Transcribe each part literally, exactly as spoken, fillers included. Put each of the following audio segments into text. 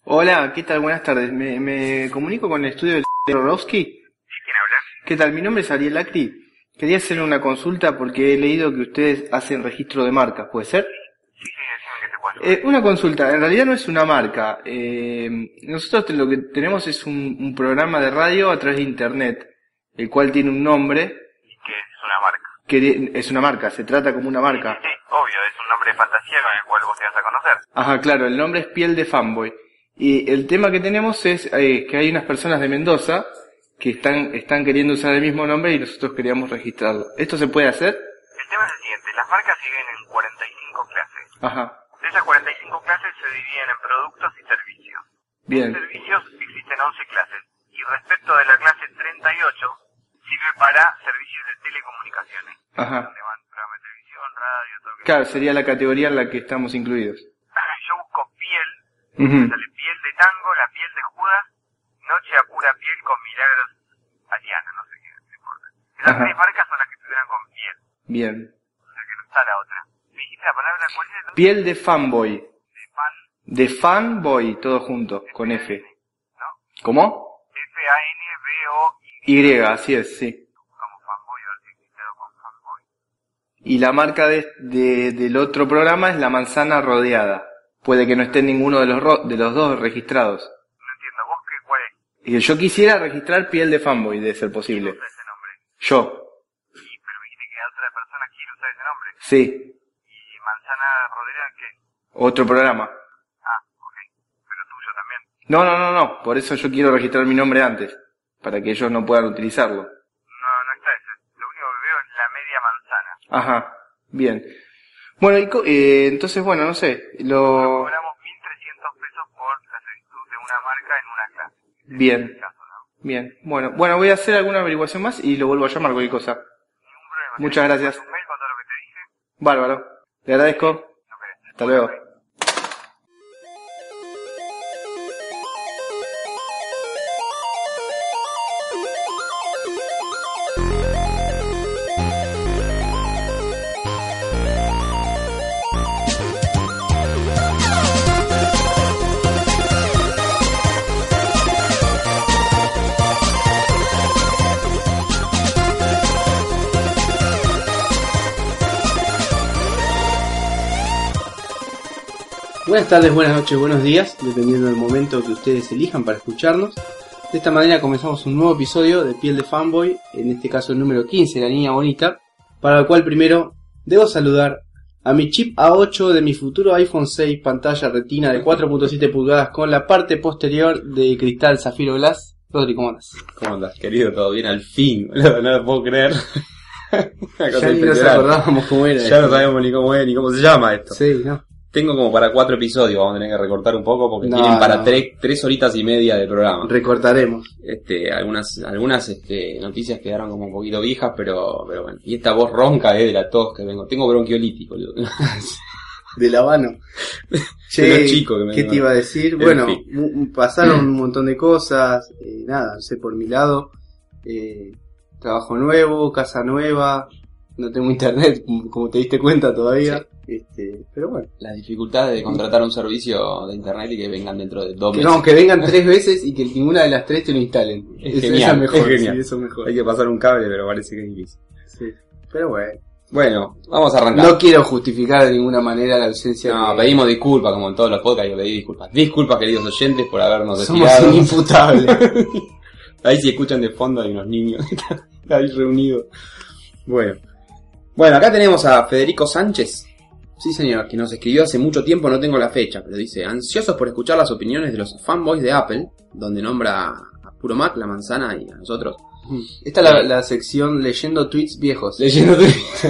Hola, ¿qué tal? Buenas tardes. Me, me comunico con el estudio de Rorowski. ¿Sí, quién habla? ¿Qué tal? Mi nombre es Ariel Acri. Quería hacer una consulta porque he leído que ustedes hacen registro de marcas, ¿puede ser? Sí, sí, decime que te puedo ayudar. Eh, una consulta, en realidad no es una marca. Eh, nosotros lo que tenemos es un, un programa de radio a través de internet, el cual tiene un nombre. ¿Y qué es una marca? Que es una marca, se trata como una marca. Sí, sí, obvio, es un nombre de fantasía con el cual vos te vas a conocer. Ajá, claro, el nombre es Piel de Fanboy. Y el tema que tenemos es eh, que hay unas personas de Mendoza que están están queriendo usar el mismo nombre y nosotros queríamos registrarlo. ¿Esto se puede hacer? El tema es el siguiente, las marcas siguen en cuarenta y cinco clases. Ajá, De esas cuarenta y cinco clases se dividen en productos y servicios. bien. En servicios existen once clases y respecto de la clase treinta y ocho sirve para servicios de telecomunicaciones. Ajá. Donde van programas de televisión, radio, todo lo que Claro, sería la categoría en la que estamos incluidos. Yo busco piel, Ujú. me sale piel de tango, la piel de Judas, noche a pura piel con milagros Ariana, no sé qué, no importa. Las Ajá. tres marcas son las que estuvieran con piel, Bien. o sea que no está la otra. ¿Me dijiste la palabra cuál es? Piel de Fanboy. De fan, De Fanboy, todo junto, con F. ¿no? ¿Cómo? F A N B O Y. Y, así es, sí. Como fanboy o articulado con fanboy. Y la marca de, de, del otro programa es La Manzana Rodeada. Puede que no esté ninguno de los ro- de los dos registrados. No entiendo, ¿vos qué, cuál es? Y yo quisiera registrar Piel de Fanboy, de ser posible. ¿Quién usa ese nombre? Yo. Y, pero me dijiste que otra persona quiere usar ese nombre. Sí. ¿Y Manzana Rodera qué? Otro programa. Ah, ok. Pero tuyo también. No, no, no, no. Por eso yo quiero registrar mi nombre antes. Para que ellos no puedan utilizarlo. No, no está ese. Lo único que veo es la media manzana. Ajá. Bien. Bueno, y co- eh, entonces, bueno, no sé. Lo... Cobramos mil trescientos pesos por la solicitud de una marca en una clase. Bien. En este caso, ¿no? Bien. Bueno, bueno, voy a hacer alguna averiguación más y lo vuelvo a llamar, cualquier cosa. Ningún problema. Muchas ¿Te gracias. un mail con todo lo que te dije? Bárbaro. Le agradezco. No querés. Hasta luego. Buenas tardes, buenas noches, buenos días, dependiendo del momento que ustedes elijan para escucharnos. De esta manera comenzamos un nuevo episodio de Piel de Fanboy, en este caso el número quince, La Niña Bonita, para el cual primero debo saludar a mi chip A ocho de mi futuro iPhone seis, pantalla retina de cuatro punto siete pulgadas con la parte posterior de cristal Zafiro Glass. Rodri, ¿cómo andas? ¿Cómo andas, querido? ¿Todo bien? Al fin, no, no lo puedo creer. Una cosa Ya ni nos impresionante. acordábamos cómo era. Ya no sabemos ni cómo es ni cómo se llama esto. Sí, ¿no? Tengo como para cuatro episodios, vamos a tener que recortar un poco porque No, tienen para no. tres, tres horitas y media de programa. Recortaremos. Este, algunas, algunas este, noticias quedaron como un poquito viejas, pero, pero bueno. Y esta voz ronca es de la tos que vengo. Tengo bronquiolitis, boludo. Del Habano. De los chicos que me ¿qué llaman. te iba a decir? En Bueno, fin. m- pasaron un montón de cosas, eh, nada, no sé, por mi lado, eh, trabajo nuevo, casa nueva, no tengo internet, como como te diste cuenta todavía, este, pero bueno. Las dificultades de contratar un servicio de internet y que vengan dentro de dos Que, meses. no, que vengan tres veces y que ninguna de las tres te lo instalen. Es Eso- genial, eso es mejor, es genial. sí, eso es mejor. Hay que pasar un cable, pero parece que es difícil. Sí, pero bueno. Bueno, vamos a arrancar. No quiero justificar de ninguna manera la ausencia No, de... pedimos disculpas, como en todos los podcasts, yo pedí disculpas. Disculpas, queridos oyentes, por habernos Somos desviado. inimputables. Ahí si escuchan de fondo hay unos niños ahí reunidos. Bueno. Bueno, acá tenemos a Federico Sánchez, Sí, señor. que nos escribió hace mucho tiempo, no tengo la fecha, pero dice: ansiosos por escuchar las opiniones de los fanboys de Apple, donde nombra a Puro Mac, la manzana y a nosotros. Esta es la, la sección leyendo tweets viejos. Leyendo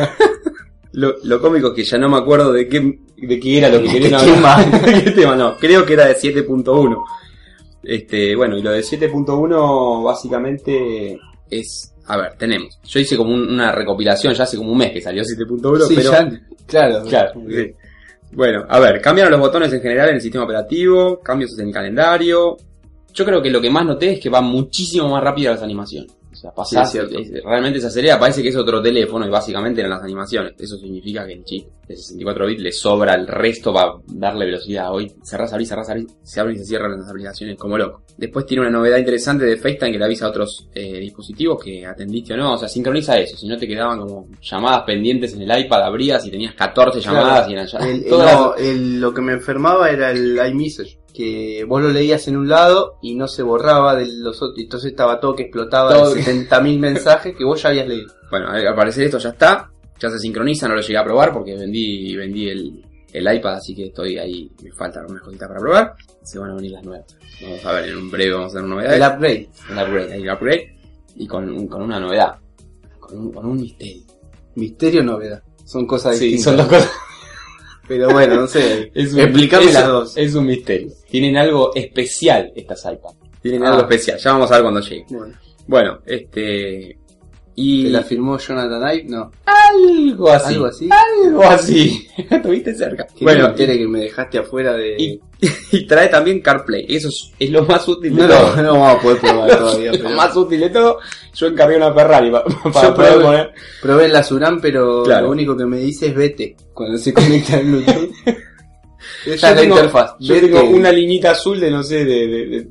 lo, lo cómico es que ya no me acuerdo de qué, de qué era lo que querían ¿Qué hablar. ¿Qué tema? No, creo que era de siete punto uno. Este, bueno, y lo de siete punto uno básicamente es... A ver, tenemos. Yo hice como un- una recopilación, ya hace como un mes que salió siete punto uno, Sí, pero... ya, claro. Claro, sí. Bueno, a ver, cambiaron los botones en general en el sistema operativo, cambios en el calendario. Yo creo que lo que más noté es que va muchísimo más rápido las animaciones. O sea, pasás, Sí, es cierto. es- realmente se acelera, parece que es otro teléfono y básicamente eran las animaciones. Eso significa que el chip de sesenta y cuatro bits le sobra el resto para darle velocidad. Hoy cerrás, abrís, cerrás, abrís, se abren y se cierran las aplicaciones como loco. Después tiene una novedad interesante de FaceTime que le avisa a otros eh, dispositivos que atendiste o no. O sea, sincroniza eso. Si no te quedaban como llamadas pendientes en el iPad, abrías y tenías catorce llamadas Claro. y eran ya. El- el- todas no, las- el- lo que me enfermaba era el iMessage, que vos lo leías en un lado y no se borraba de los otros, entonces estaba todo que explotaba Todo de que- setenta mil mensajes que vos ya habías leído. Bueno, al parecer esto ya está. Ya se sincroniza, no lo llegué a probar porque vendí vendí el, el iPad, así que estoy ahí. Me faltan algunas cositas para probar. Se van a venir las nuevas. Vamos a ver, en un breve vamos a tener novedades. El upgrade. El upgrade, hay el upgrade. Y con, un- con una novedad. Con un, con un misterio. Misterio, novedad. Son cosas Sí, distintas. son dos cosas. Pero bueno, no sé. Es un- Explícame es- las dos. Es un misterio. Tienen algo especial estas iPads. Tienen Ah. algo especial. Ya vamos a ver cuando llegue. Bueno, Bueno, este... Y... ¿te la firmó Jonathan Ive? No. Algo así. ¿Algo así? Algo así. Estuviste cerca. Que Bueno, no me entere que me dejaste afuera de... y, y trae también CarPlay. Eso es, es lo más útil de No, todo. no, no vamos a poder probar todavía. Lo Pero... más útil de todo, yo encargué una Ferrari pa- para Yo poder probé- poner... Probé en la Suram, pero Claro. lo único que me dice es vete cuando se conecta el Bluetooth. Esa es Yo la tengo, interfaz. yo Vete. tengo una liñita azul de, no sé, de, de, de-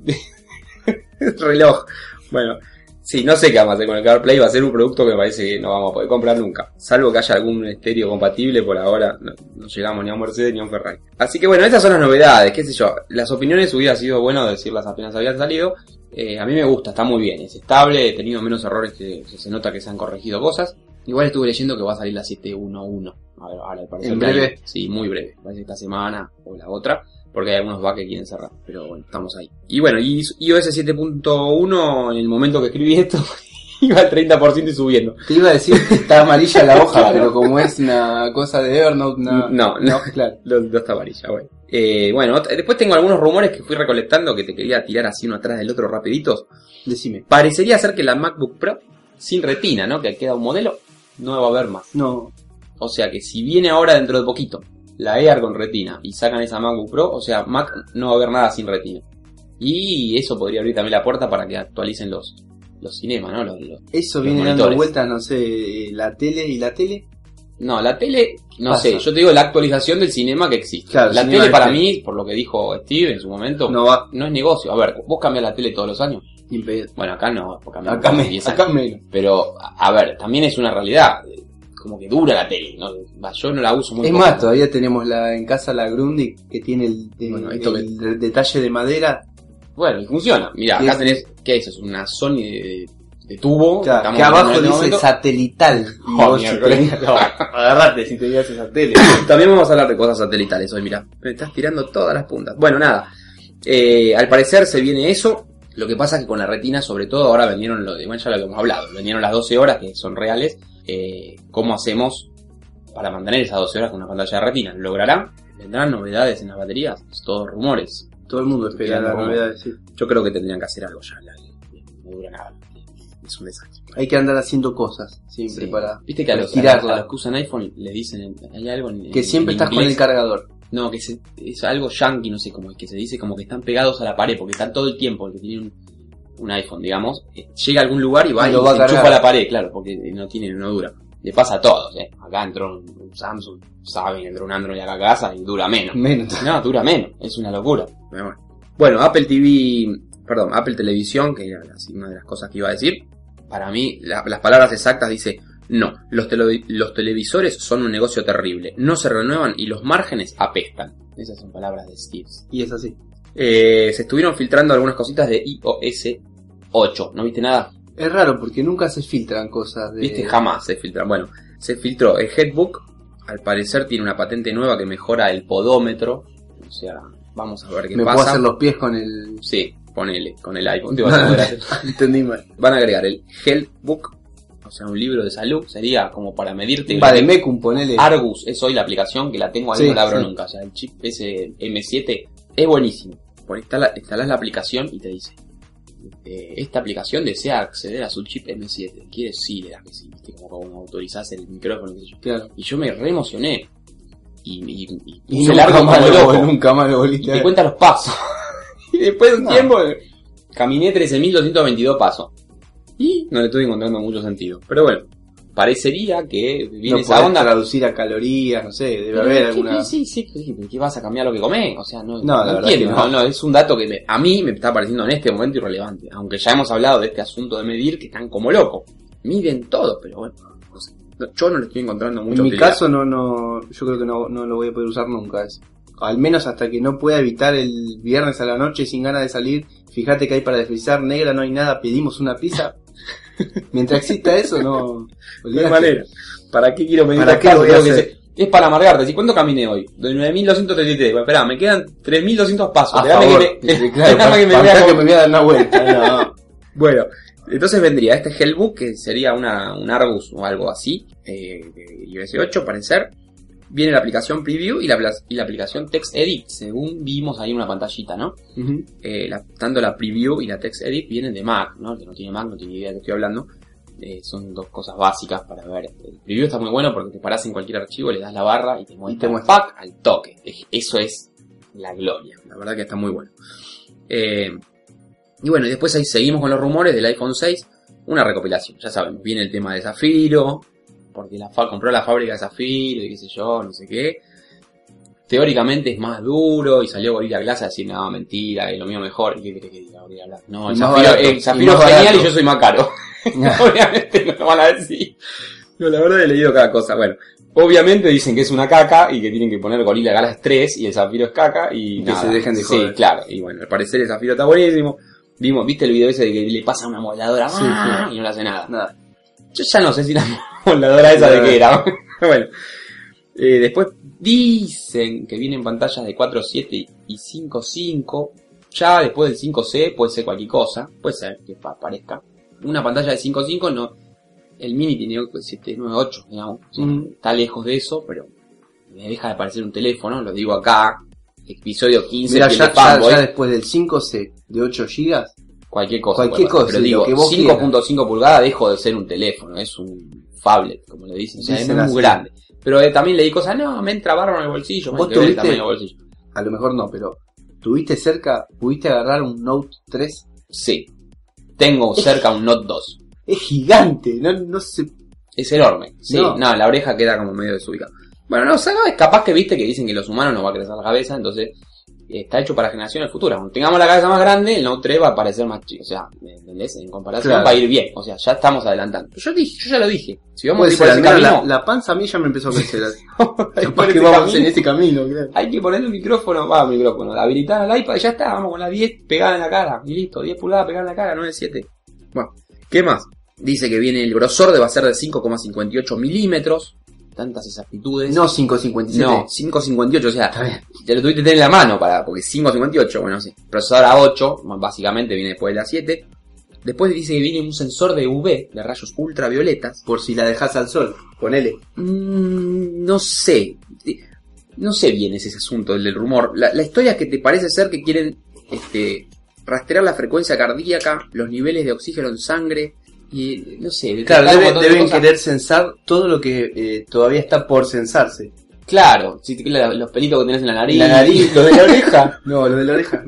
de- reloj. Bueno, sí, no sé qué vamos a hacer con el CarPlay. Va a ser un producto que me parece que no vamos a poder comprar nunca. Salvo que haya algún estéreo compatible, por ahora no, no llegamos ni a un Mercedes ni a un Ferrari. Así que bueno, estas son las novedades, qué sé yo. Las opiniones hubiera sido bueno decirlas apenas habían salido. Eh, a mí me gusta, está muy bien, es estable, he tenido menos errores que, que se nota que se han corregido cosas. Igual estuve leyendo que va a salir la siete punto uno punto uno. A ver, ahora parece ¿En que hay- breve? Sí, muy breve. Parece que esta semana o la otra. Porque hay algunos bugs que quieren cerrar. Pero bueno, estamos ahí. Y bueno, y iOS siete punto uno, en el momento que escribí esto, iba al treinta por ciento y subiendo. Te iba a decir que está amarilla la hoja, Claro. pero como es una cosa de Evernote, no. No, no. claro. Los dos está amarilla, bueno. Eh, bueno, ot- después tengo algunos rumores que fui recolectando que te quería tirar así uno atrás del otro rapiditos. Decime. Parecería ser que la MacBook Pro, sin retina, ¿no? Que queda un modelo, no va a haber más. No. O sea que si viene ahora dentro de poquito la Air con retina y sacan esa MacBook Pro, o sea, Mac no va a haber nada sin retina. Y eso podría abrir también la puerta para que actualicen los los cinemas, ¿no? Los, los- Eso Los viene dando monitores. vueltas, no sé, la tele y la tele. No, la tele, no Pasa. sé, yo te digo la actualización del cinema que existe. Claro, la el tele cinema para que- mí, por lo que dijo Steve en su momento, no, No va. es negocio. A ver, vos cambias la tele todos los años. Ni pedo. Bueno, acá no, vos cambiás Acá, cada me, diez acá años. menos. Pero, a a ver, también es una realidad. Como que dura la tele, ¿no? Va, yo no la uso muy Es poco. más, todavía tenemos la en casa la Grundig que tiene el, el- Bueno, esto el de- detalle de madera. Bueno, y funciona. Mira, Y acá es- tenés, ¿qué es? Es una Sony de, de tubo. Claro, estamos que abajo viendo en dice este momento. satelital. Y Oh, vos si miércoles. tenías- agarrate si tenías esa tele. También vamos a hablar de cosas satelitales hoy, mira. Me estás tirando todas las puntas. Bueno, nada. Eh, al parecer se viene eso. Lo que pasa es que con la retina, sobre todo, ahora vendieron lo de, bueno, ya lo habíamos hablado, vendieron las doce horas, que son reales. Eh, ¿Cómo hacemos para mantener esas doce horas con una pantalla de retina? ¿Lograrán? ¿Vendrán novedades en las baterías? Es todo rumores. Todo el mundo espera la Como- novedad. Sí. Yo creo que tendrían que hacer algo ya. la- No dura nada. Es un desastre. Hay que andar haciendo cosas siempre Sí. para Viste que a los, a estirarla. los que usan iPhone le dicen, hay algo en, que en- siempre en estás con inglés. el cargador. No, que se, es algo yankee, no sé cómo es, que se dice como que están pegados a la pared, porque están todo el tiempo, el que tiene un, un iPhone, digamos, eh, llega a algún lugar y va Y y, lo va a se cargar. enchufa a la pared, claro, porque no tiene, no dura. Le pasa a todos, eh. Acá entró un, un Samsung, saben, entró un Android acá a casa y dura menos. Menos. No, dura menos, es una locura. Pero bueno. Bueno, Apple T V, perdón, Apple Televisión, que era así una de las cosas que iba a decir, para mí, la- las palabras exactas dice, no, los, tele- los televisores son un negocio terrible, no se renuevan y los márgenes apestan. Esas son palabras de Steve. Y es así. Eh, se estuvieron filtrando algunas cositas de iOS ocho, ¿no viste nada? Es raro porque nunca se filtran cosas de... Viste, jamás se filtran. Bueno, se filtró el Headbook, al parecer tiene una patente nueva que mejora el podómetro, o sea, vamos a ver qué Me pasa. puedo hacer los pies con el... Sí, ponele, con el iPhone. Te vas a poder hacer. Entendí mal. Van a agregar el Healthbook, o sea, un libro de salud, sería como para medirte. Va de Mecum, ponele. Argus es hoy la aplicación que la tengo ahí, Sí, no la abro sí. nunca. O sea, el chip ese eme siete es buenísimo. Por instala, instalás la aplicación y te dice, eh, esta aplicación desea acceder a su chip eme siete. ¿Quieres? Sí, le das que sí. ¿Viste? Como, como autorizás el micrófono, qué sé yo. Claro. Y yo me re emocioné. Y, y, y, Y puse nunca largo más, como lo, loco. nunca más lo Y volviste a te ver. cuenta los pasos. Y después de un No. tiempo, caminé trece mil doscientos veintidós pasos. Y no le estoy encontrando mucho sentido. Pero bueno, parecería que viene no esa onda. traducir a calorías, no sé, debe Pero haber ¿qué, alguna... Sí, sí, sí, sí, ¿qué vas a cambiar lo que comés? O sea, no, No, no, la verdad entiendo. que no. No, no, es un dato que me- a mí me está pareciendo en este momento irrelevante. Aunque ya hemos hablado de este asunto de medir, que están como locos. Miden todo, pero bueno, no sé. No, yo no le estoy encontrando mucho En mi utilidad. caso no, no, yo creo que no, no lo voy a poder usar nunca eso. Al menos hasta que no pueda evitar el viernes a la noche sin ganas de salir. Fíjate que hay para desfrizar, negra, no hay nada, pedimos una pizza. Mientras exista eso, no... De qué manera. ¿Para qué quiero medir ¿Para los qué pasos? voy a Creo que hacer? se- Es para amargarte. ¿Y cuánto caminé hoy? De nueve mil doscientos treinta y tres. Bueno, esperá, me quedan tres mil doscientos pasos. A Esperame favor. que me, Sí, claro, esperame que me para- vea para que como- me voy a dar una vuelta. No. Bueno, entonces vendría este Hellbook, que sería una, un Argus o algo así, eh, de i O S ocho, parecer. Viene la aplicación Preview y la, pla- y la aplicación TextEdit, según vimos ahí en una pantallita, ¿no? Ujú. Eh, la- tanto la Preview y la TextEdit vienen de Mac, ¿no? El que no tiene Mac no tiene idea de qué estoy hablando. Eh, son dos cosas básicas para ver. El Preview está muy bueno porque te parás en cualquier archivo, le das la barra y te muestra Y te el muestra. pack al toque. Es- Eso es la gloria, la verdad que está muy bueno. Eh, y bueno, y después ahí seguimos con los rumores del iPhone seis. Una recopilación, ya saben, viene el tema de Zafiro, porque la fa- compró la fábrica de Zafiro y qué sé yo, no sé qué. Teóricamente es más duro y salió Gorilla Glass a decir, no, mentira, que lo mío mejor. ¿Y qué querés que diga Gorilla Glass? No, el Y más Zafiro, barato, el y Zafiro más es genial barato. y yo soy más caro. Obviamente no lo van a decir. No, la verdad he leído cada cosa. Bueno, obviamente dicen que es una caca y que tienen que poner Gorilla Glass tres y el Zafiro es caca y, Y que nada. se dejen de Sí, joder. claro. Y bueno, al parecer el Zafiro está buenísimo. Vimos, ¿viste el video ese de que le pasa una moldadora Sí, ¡ah! sí. y no le hace nada? Nada. Yo ya no sé si la moldadora esa de qué era. Bueno, eh, después dicen que vienen pantallas de cuatro punto siete y cinco punto cinco. Ya después del cinco C puede ser cualquier cosa. Puede ser que pa- aparezca. Una pantalla de cinco punto cinco no. El mini tiene siete nueve ocho, digamos. O sea, Mm. está lejos de eso, pero me deja de parecer un teléfono. Lo digo acá. Episodio quince. Mira, Piel ya, de ya, Fanboy. ya después del cinco C de ocho gigas, Cualquier cosa. Cualquier puede pasar, cosa, pero lo digo, que vos cinco punto cinco pulgadas dejo de ser un teléfono, es un phablet, como le dicen, o sea, Dicen es así. muy grande. Pero eh, también leí cosas, no, me entra barro en el bolsillo, ¿Vos hay que ver el tuviste- tamaño del bolsillo. a lo mejor no, pero ¿tuviste cerca, pudiste agarrar un Note tres? Sí, tengo cerca un Note dos, Es gigante, no, no sé. es enorme, sí, No. no. la oreja queda como medio desubicada. Bueno, no, sabes, capaz que viste que dicen que los humanos nos va a crecer la cabeza, entonces está hecho para generaciones futuras. Cuando tengamos la cabeza más grande, el Note tres va a parecer más chico. O sea, ¿me entendés? En comparación Claro. va a ir bien. O sea, ya estamos adelantando. Yo dije, yo ya lo dije. Si vamos a Puede ir por ser, ese al menos camino, la, la panza a mí ya me empezó a crecer. por Capaz que ese vamos camino, en ese camino, claro. hay que ponerle un micrófono, va, un micrófono, habilitar al iPad y ya está, vamos con la diez pegada en la cara. Y listo, diez pulgadas pegada en la cara, nueve siete. Bueno, ¿qué más? Dice que viene el grosor de va a ser de cinco coma cincuenta y ocho milímetros. Tantas exactitudes. No cinco cincuenta y siete. No, cinco coma cincuenta y ocho, o sea, Está bien. ya lo tuviste que tener en la mano para, porque cinco coma cincuenta y ocho, bueno, sí. Procesador A ocho, básicamente viene después de la siete. Después dice que viene un sensor de U V, de rayos ultravioletas. Por si la dejas al sol, ponele. Mm, no sé. No sé bien ese asunto, el del rumor. La, la historia es que te parece ser que quieren este, rastrear la frecuencia cardíaca, los niveles de oxígeno en sangre y no sé. Claro, detectar un debe- montón de deben cosas. querer censar todo lo que eh, todavía está por censarse. Claro, si te- la- los pelitos que tenés en la nariz. La nariz, lo de la oreja. No, lo de la oreja.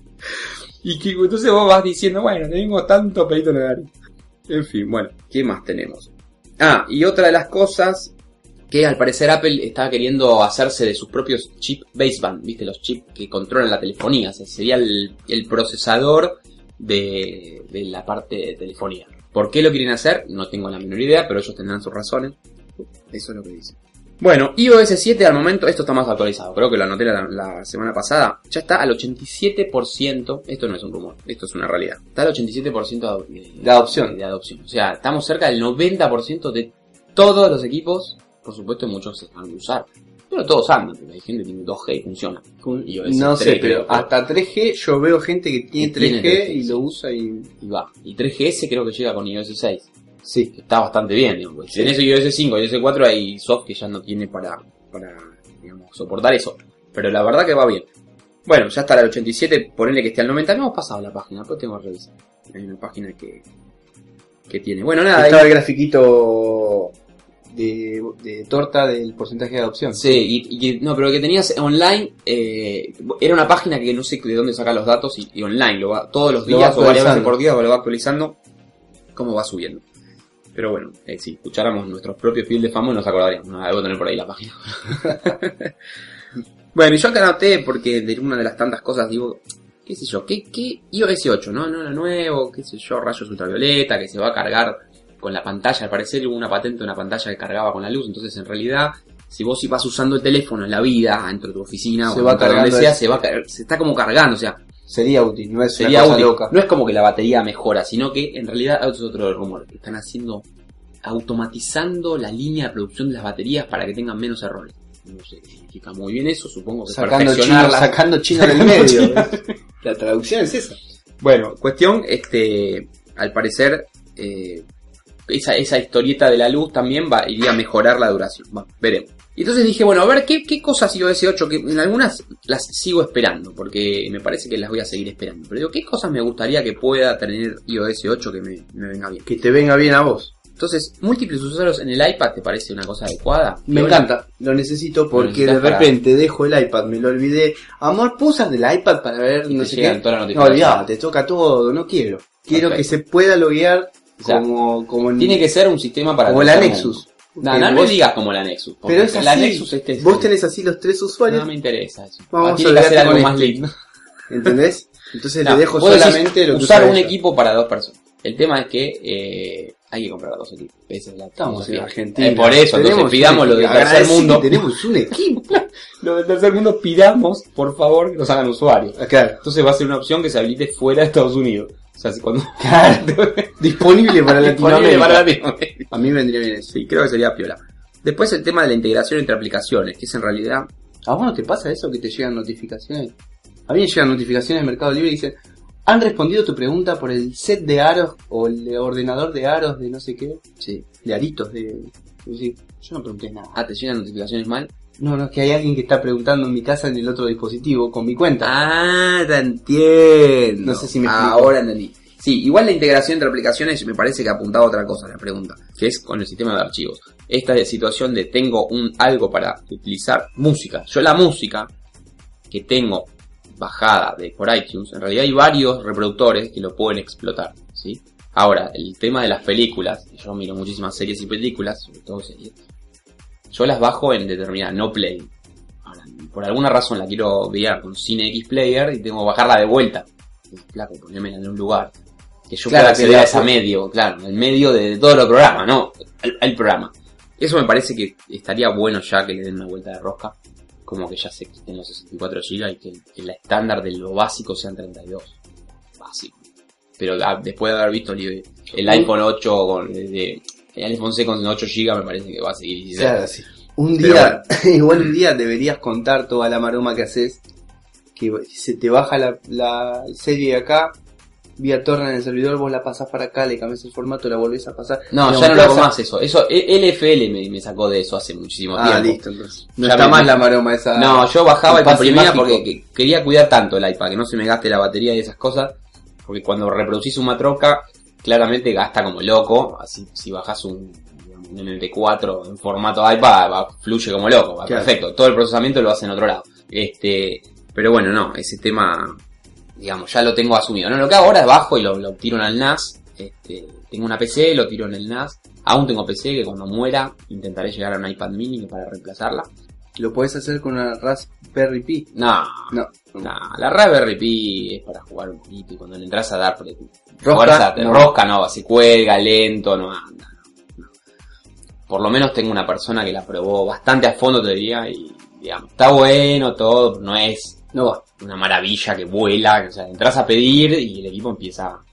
Y que entonces vos vas diciendo, bueno, tenemos tanto pelito en la nariz. En fin, bueno, ¿qué más tenemos? Ah, y otra de las cosas que al parecer Apple está queriendo hacerse de sus propios chip baseband, ¿viste? Los chips que controlan la telefonía, o sea, sería el, el procesador de, de la parte de telefonía. ¿Por qué lo quieren hacer? No tengo la menor idea, pero ellos tendrán sus razones. Eso es lo que dicen. Bueno, i O S siete al momento, esto está más actualizado, creo que lo anoté la, la semana pasada, ya está al ochenta y siete por ciento, esto no es un rumor, esto es una realidad, está al ochenta y siete por ciento de, De adopción. de adopción, o sea, estamos cerca del noventa por ciento de todos los equipos, por supuesto muchos se van a usar, pero todos andan, porque hay gente que tiene dos G y funciona, i O S No sé, tres, pero creo, hasta tres G yo veo gente que tiene Que tiene tres G tres G, y sí. lo usa y... y va, y tres G S creo que llega con i O S seis. Sí. Que está bastante bien, digamos. Porque si tenés i O S cinco y i O S cuatro hay soft que ya no tiene para, para digamos, soportar eso. Pero la verdad que va bien. Bueno, ya está el ochenta y siete, ponele que esté al noventa. No hemos pasado la página, pero tengo que revisar. Hay una página que, que tiene. Bueno, nada. Estaba ahí- el grafiquito de, de torta del porcentaje de adopción. Sí, y, y que- no, pero lo que tenías online eh, era una página que no sé de dónde sacar los datos y, y online. Lo va, todos los Lo va días o varias veces actualizando. por día lo va actualizando. cómo va subiendo. Pero bueno, eh, si escucháramos nuestros propios Field de Fanboy nos acordaríamos. No, debo tener por ahí la página. Bueno, y yo acá anoté porque de una de las tantas cosas digo, qué sé yo, qué, qué iOS ocho, ¿no? No, no nuevo, qué sé yo, rayos ultravioleta, que se va a cargar con la pantalla. Al parecer hubo una patente de una pantalla que cargaba con la luz. Entonces en realidad, si vos ibas usando el teléfono en la vida, dentro de tu oficina se o va donde sea, el... se va a, se está como cargando, o sea. Sería útil, no es sería una cosa útil. loca. No es como que la batería mejora, sino que en realidad es otro rumor. Que están haciendo, automatizando la línea de producción de las baterías para que tengan menos errores. No sé qué significa muy bien eso, supongo que sacando chino, sacando chino del medio. La traducción es esa. Bueno, cuestión, este, al parecer, eh, esa, esa historieta de la luz también va, iría a mejorar la duración. Va, veremos. Y entonces dije, bueno, a ver, ¿qué, qué cosas iOS ocho? Que en algunas las sigo esperando, porque me parece que las voy a seguir esperando. Pero digo, ¿qué cosas me gustaría que pueda tener iOS ocho que me, me venga bien? Que te venga bien a vos. Entonces, múltiples usuarios en el iPad, ¿te parece una cosa adecuada? Me encanta, lo necesito porque lo de repente para... dejo el iPad, me lo olvidé. Amor, pusas el iPad para ver, no sé qué. No, olvidá, te toca todo, no quiero. Quiero okay. que se pueda loguear o sea, como, como en... Tiene que ser un sistema para... Como la Nexus. No, no, no vos... me digas como la Nexus. Pero es así. La Nexus este vos tenés así los tres usuarios. No me interesa eso. Vamos tiene a que hacer algo este. más lindo. ¿Entendés? Entonces no, le dejo solamente lo que usar un equipo para dos personas. El tema es que eh, hay que comprar dos equipos. Esa es la Estamos en Argentina. Eh, por eso, entonces pidamos lo del tercer mundo. Tenemos un equipo. Lo del tercer mundo pidamos, por favor, que nos hagan usuarios. Claro. Entonces va a ser una opción que se habilite fuera de Estados Unidos. O sea, si cuando... Claro. Disponible para Latinoamérica. para Latinoamérica. A mí me vendría bien eso. Sí, creo que sería piola. Después el tema de la integración entre aplicaciones, que es en realidad... ¿A vos no te pasa eso que te llegan notificaciones? A mí me llegan notificaciones de Mercado Libre y dicen... ¿Han respondido tu pregunta por el set de aros o el ordenador de aros de no sé qué? Sí. De aritos de... Sí, yo no pregunté nada. Ah, ¿te llegan notificaciones mal? No, no, es que hay alguien que está preguntando en mi casa en el otro dispositivo con mi cuenta. Ah, te entiendo. No sé si me explico. Ahora entendí. Sí, igual la integración entre aplicaciones me parece que apuntaba a otra cosa la pregunta, que es con el sistema de archivos. Esta situación de tengo un algo para utilizar música. Yo la música que tengo bajada de por iTunes, en realidad hay varios reproductores que lo pueden explotar, ¿sí? Ahora, el tema de las películas, yo miro muchísimas series y películas, sobre todo series, yo las bajo en determinada, no play. Ahora, por alguna razón la quiero ver con Cine X Player y tengo que bajarla de vuelta. Claro, ponerme en un lugar que yo claro, pueda acceder a ese medio, claro, el medio de todos los programas, ¿no? El, el programa. Eso me parece que estaría bueno ya que le den una vuelta de rosca. Como que ya se quiten los sesenta y cuatro gigas y que, que la estándar de lo básico sean treinta y dos. Básico. Pero ah, después de haber visto el, el iPhone ocho con de, de, el iPhone seis con ocho gigas me parece que va a seguir dieciséis. Claro, sí. Un día, bueno. Igual un día deberías contar toda la maroma que haces, que se te baja la, la serie acá, vía torrent en el servidor, vos la pasás para acá, le cambias el formato, la volvés a pasar. No, ya no lo hago más eso. Eso, L F L me, me sacó de eso hace muchísimo ah, tiempo. Ah, listo, entonces. No ya está me, más la maroma esa. No, yo bajaba y comprimía porque que, quería cuidar tanto el iPad, que no se me gaste la batería y esas cosas. Porque cuando reproducís un matroca, claramente gasta como loco. Así, si bajás un, un M P cuatro en formato iPad, va, fluye como loco, va claro. Perfecto. Todo el procesamiento lo hace en otro lado. Este, pero bueno, no, ese tema... digamos, ya lo tengo asumido. No, lo que hago ahora es bajo y lo, lo tiro en el N A S. Este, tengo una P C, lo tiro en el N A S. Aún tengo P C que cuando muera intentaré llegar a un iPad mini para reemplazarla. ¿Lo podés hacer con una Raspberry Pi? No, no, no. La Raspberry Pi es para jugar un poquito y cuando le entras a dar rosca, fuerza, no. rosca no, se cuelga lento, no anda. No, no. Por lo menos tengo una persona que la probó bastante a fondo, te diría, y digamos, está bueno todo, no es no va. Una maravilla que vuela, o sea, entras a pedir y el equipo empieza a,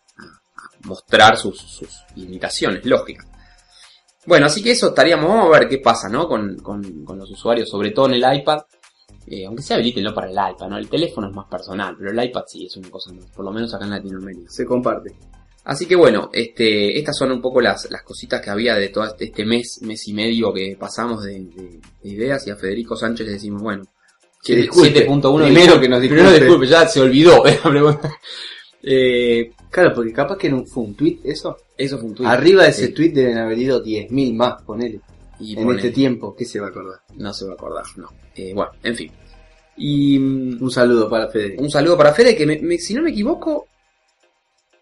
a mostrar sus, sus limitaciones lógicas. Bueno, así que eso estaríamos, vamos a ver qué pasa, ¿no? Con, con, con los usuarios, sobre todo en el iPad, eh, aunque se habilitenlo para el iPad, ¿no? El teléfono es más personal, pero el iPad sí es una cosa más, por lo menos acá en Latinoamérica. Se comparte. Así que bueno, este, estas son un poco las, las cositas que había de todo este mes, mes y medio que pasamos de, de, de ideas, y a Federico Sánchez le decimos, bueno, siete punto uno primero que nos disculpe. Primero disculpe, ya se olvidó la pregunta. Eh, claro, porque capaz que no fue un tweet eso. Eso fue un tweet. Arriba de ese sí. tweet deben haber ido diez mil más, ponele. Y en ponele. Este tiempo, ¿qué se va a acordar? No se va a acordar, no. Eh, bueno, en fin. Y un saludo para Fede. Un saludo para Fede, que me, me, si no me equivoco,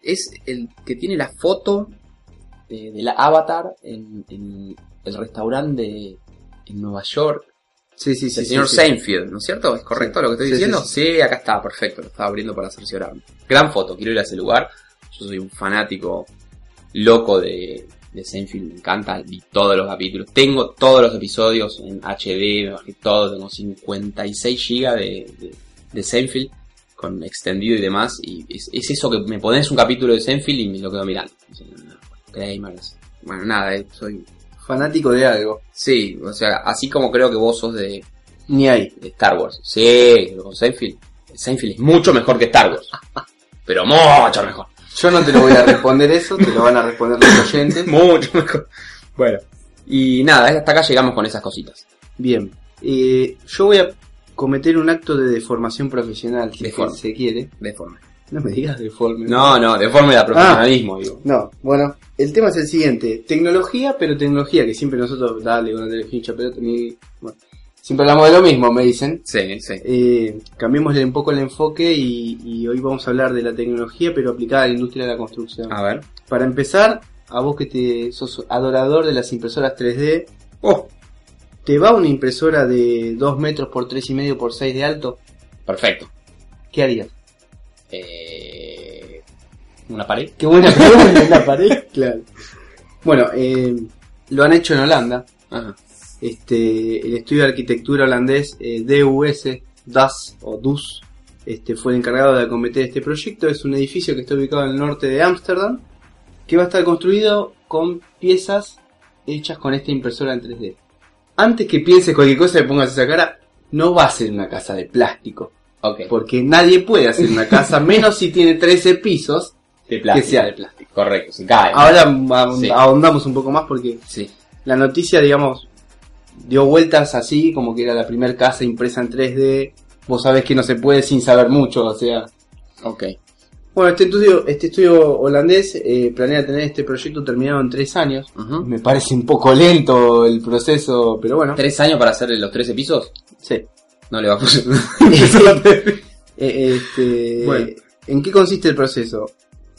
es el que tiene la foto de, de la Avatar en, en el restaurante de, en Nueva York. Sí, sí, sí. El señor sí, Seinfeld, ¿no es cierto? ¿Es correcto sí. lo que estoy Sí, diciendo? sí, Sí, sí. acá está, perfecto. Lo estaba abriendo para cerciorarme. Gran foto, quiero ir a ese lugar. Yo soy un fanático loco de, de Seinfeld, me encanta. Vi todos los capítulos. Tengo todos los episodios en H D, me bajé todo. Tengo cincuenta y seis gigas de, de, de Seinfeld con extendido y demás. Y es, es eso que me pones un capítulo de Seinfeld y me lo quedo mirando. Gamers. Bueno, nada, eh, soy... Fanático de algo. Sí, o sea, así como creo que vos sos de... Ni ahí. de Star Wars. Sí, con Seinfeld. Seinfeld es mucho mejor que Star Wars. Pero mucho mejor. Yo no te lo voy a responder eso, te lo van a responder los oyentes. Mucho mejor. Bueno. Y nada, hasta acá llegamos con esas cositas. Bien. Eh, yo voy a cometer un acto de deformación profesional, si Deforme. que se quiere. Deforme. No me digas deforme. No, no, deforme de profesionalismo, digo. No, bueno, el tema es el siguiente. Tecnología, pero tecnología, que siempre nosotros, dale, con el hincha pelota, ni... Bueno, siempre hablamos de lo mismo, me dicen. Sí, sí. Eh, cambiémosle un poco el enfoque y, y hoy vamos a hablar de la tecnología, pero aplicada a la industria de la construcción. A ver. Para empezar, a vos que te sos adorador de las impresoras tres D, Oh, ¿te va una impresora de dos metros por tres y medio por seis de alto? perfecto. ¿Qué harías? Eh... ¿Una pared? Qué buena pregunta en la pared. Claro. Bueno, eh, lo han hecho en Holanda. Ajá. Este, el estudio de arquitectura holandés eh, D U S, D A S o D U S, este, fue el encargado de acometer este proyecto. Es un edificio que está ubicado en el norte de Ámsterdam, que va a estar construido con piezas hechas con esta impresora en tres D. Antes que pienses cualquier cosa y pongas esa cara, no va a ser una casa de plástico. Ok. Porque nadie puede hacer una casa, menos si tiene trece pisos, De plástico. que sea de plástico. Correcto, se cae. Ahora ahond- Sí. ahondamos un poco más porque Sí. la noticia, digamos, dio vueltas así, como que era la primera casa impresa en tres D. Vos sabés que no se puede sin saber mucho, o sea... Ok. Bueno, este estudio, este estudio holandés eh, planea tener este proyecto terminado en tres años. Ujú. Me parece un poco lento el proceso, pero bueno. ¿Tres años para hacer los trece pisos? Sí. No le va a funcionar. Eh, este, Bueno. ¿En qué consiste el proceso?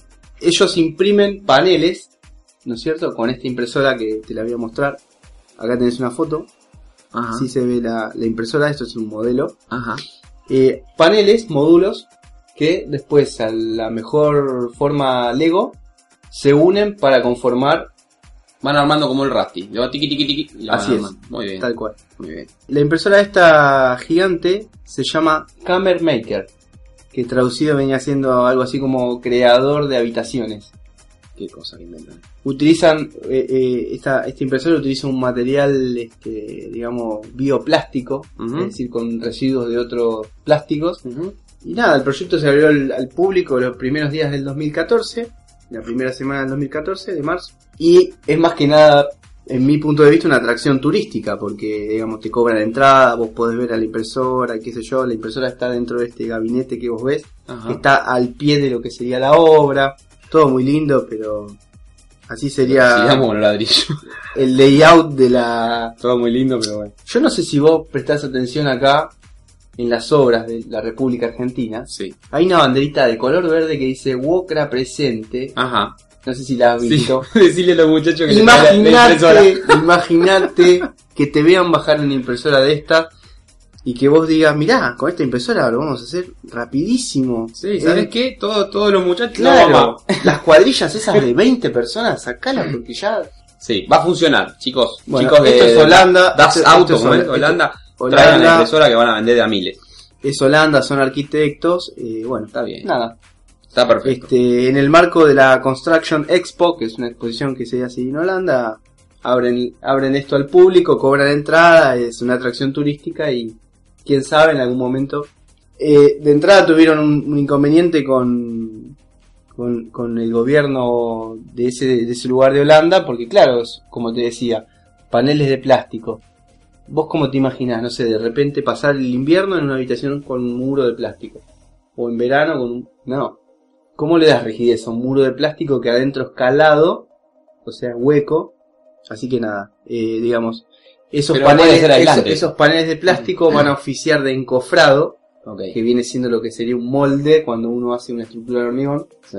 Ellos imprimen paneles, ¿no es cierto? Con esta impresora que te la voy a mostrar. Acá tenés una foto. Ajá. Así se ve la, la impresora. Esto es un modelo. Ajá. Eh, paneles, módulos, que después a la mejor forma Lego se unen para conformar. Van armando como el Rusty. Le va tiqui tiqui tiqui. y la van Así es, armando. Muy bien. tal cual. Muy bien. La impresora esta gigante se llama Camera Maker, que traducido venía siendo algo así como creador de habitaciones. Qué cosa que inventan. Utilizan, eh, eh, esta, esta impresora utiliza un material, este, digamos, bioplástico, Ujú. es decir, con residuos de otros plásticos. Ujú. Y nada, el proyecto se abrió al, al público los primeros días del dos mil catorce, la primera semana del dos mil catorce, de marzo. Y es más que nada, en mi punto de vista, una atracción turística, porque, digamos, te cobran la entrada, vos podés ver a la impresora, qué sé yo, la impresora está dentro de este gabinete que vos ves, Ajá. que está al pie de lo que sería la obra, todo muy lindo, pero así sería Sigamos con el ladrillo. el layout de la... Todo muy lindo, pero bueno. Yo no sé si vos prestás atención acá, en las obras de la República Argentina, Sí. hay una banderita de color verde que dice Wokra presente. Ajá. No sé si la has visto. Sí. Decirle a los muchachos que le traigan la impresora. Imagínate, imagínate que te vean bajar una impresora de esta y que vos digas, mirá, con esta impresora lo vamos a hacer rapidísimo. Sí, ¿sabes Eh, qué? Todo, todos los muchachos. Claro, No, mamá. las cuadrillas esas de veinte personas, sacalas porque ya... Sí, va a funcionar, chicos. Bueno, chicos esto de es Holanda, Das esto- Auto, esto es ¿cómo es? Hol- Holanda. Holanda. Traigan la impresora que van a vender de a miles. Es Holanda, son arquitectos, eh, bueno, Está bien. nada. Está perfecto. Este, en el marco de la Construction Expo, que es una exposición que se hace en Holanda, abren, abren esto al público, cobran entrada, es una atracción turística y quién sabe en algún momento. Eh, de entrada tuvieron un, un inconveniente con, con, con el gobierno de ese, de ese lugar de Holanda, porque claro, es, como te decía, paneles de plástico. ¿Vos cómo te imaginás, no sé, de repente pasar el invierno en una habitación con un muro de plástico? O en verano con un... No. ¿Cómo le das rigidez a un muro de plástico que adentro es calado, o sea, hueco? Así que nada, eh, digamos, esos Pero puede paneles, ser esos, aislante. esos paneles de plástico van a oficiar de encofrado, Ok. que viene siendo lo que sería un molde cuando uno hace una estructura de hormigón. Sí.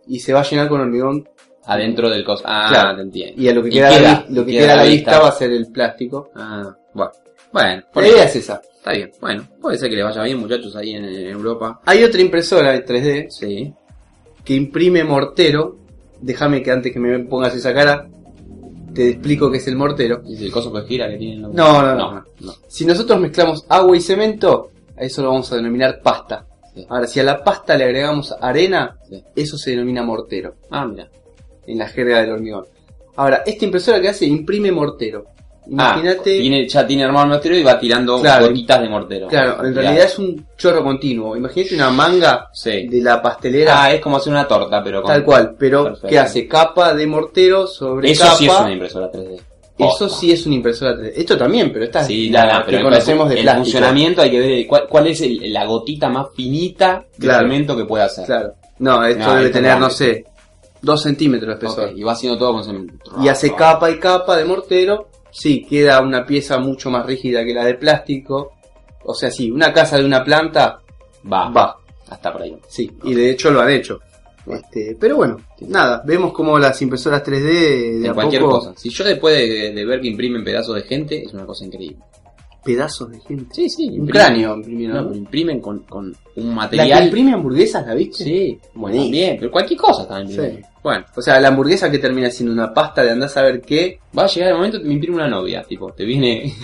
y se va a llenar con hormigón. Adentro del coso. Ah, Claro. te entiendo. Y a lo que Y queda, queda, a la, vi- lo y que queda queda a la a la vista vista. va a ser el plástico. Ah, bueno. Bueno, La por idea ahí. es esa. Está bien. Bueno, puede ser que le vaya bien, muchachos, ahí en, en Europa. Hay otra impresora de tres D Sí. que imprime mortero. Déjame que antes que me pongas esa cara, te explico qué es el mortero. ¿Es el coso que gira que tienen los... No, no, no. no, no. Si nosotros mezclamos agua y cemento, a eso lo vamos a denominar pasta. Sí. Ahora, si a la pasta le agregamos arena, Sí. eso se denomina mortero, Ah, mira. en la jerga del hormigón. Ahora, esta impresora que hace, imprime mortero. Imagínate, Ah, tiene, ya tiene armado el mortero y va tirando Claro. gotitas de mortero. claro, en Mirá. realidad es un chorro continuo. Imagínate una manga Sí. de la pastelera, Ah, es como hacer una torta, pero con... tal cual, pero Perfecto. que hace capa de mortero sobre Eso capa. sí es una impresora tres D. Eso Posta. sí es una impresora tres D. Esto también, pero esta Sí, es la, la la, que pero conocemos de el plástico. funcionamiento hay que ver cuál, cuál es el- la gotita más finita de Claro. cemento que puede hacer. Claro. No, esto No, debe esto tener, grande. no sé, dos centímetros de espesor. Ok, y va haciendo todo con cemento. Y hace capa y capa de mortero. Sí, queda una pieza mucho más rígida que la de plástico. O sea, sí, una casa de una planta Va, va. hasta por ahí. Sí, y de hecho lo han hecho. Este, pero bueno, nada, vemos como las impresoras tres D de En a cualquier poco, cosa. Si yo después de, de ver que imprimen pedazos de gente, es una cosa increíble. pedazos de gente. Sí, sí. Un imprimen- cráneo imprimieron, No, ¿no? pero imprimen con, con un La material. que imprime hamburguesas, ¿la viste? Sí, Buenísimo. también, pero cualquier cosa también imprimen. Sí. Bueno, O sea, la hamburguesa que termina siendo una pasta de andar a saber qué. va a llegar el momento que me imprime una novia, tipo, te viene...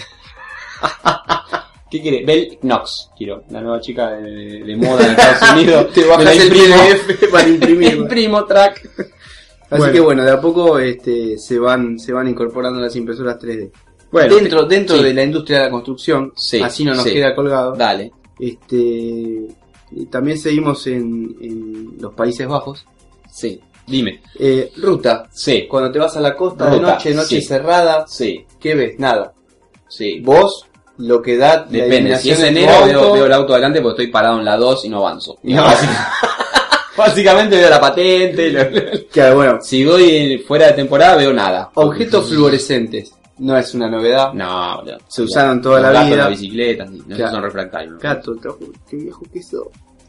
¿Qué quiere? Belle Knox, quiero, la nueva chica de, de moda en Estados Unidos. Te Me bajas la el imprimo. P D F para imprimir. Imprimo track. Así Bueno. que bueno, de a poco este, se van se van incorporando las impresoras tres D. Bueno, dentro dentro sí. de la industria de la construcción, Sí, así no nos sí. queda colgado. Dale. Este, y también seguimos en, en los Países Bajos. Sí. Dime. Eh, ruta. Sí. Cuando te vas a la costa de Ruta, noche, noche sí. cerrada, Sí. ¿qué ves? Nada. Sí. Vos, lo que da la Depende. Si iluminación es de tu enero, auto- veo, veo el auto adelante porque estoy parado en la dos y no avanzo. No. Básicamente, básicamente veo la patente. lo- Claro, bueno, Si voy fuera de temporada, veo nada. objetos fluorescentes. No es una novedad. No, boludo. Se usaron toda Los la gatos en vida. la bicicleta, sí. No, esos Claro. son refractarios. ¿no? Gato, ojo, qué viejo que sos.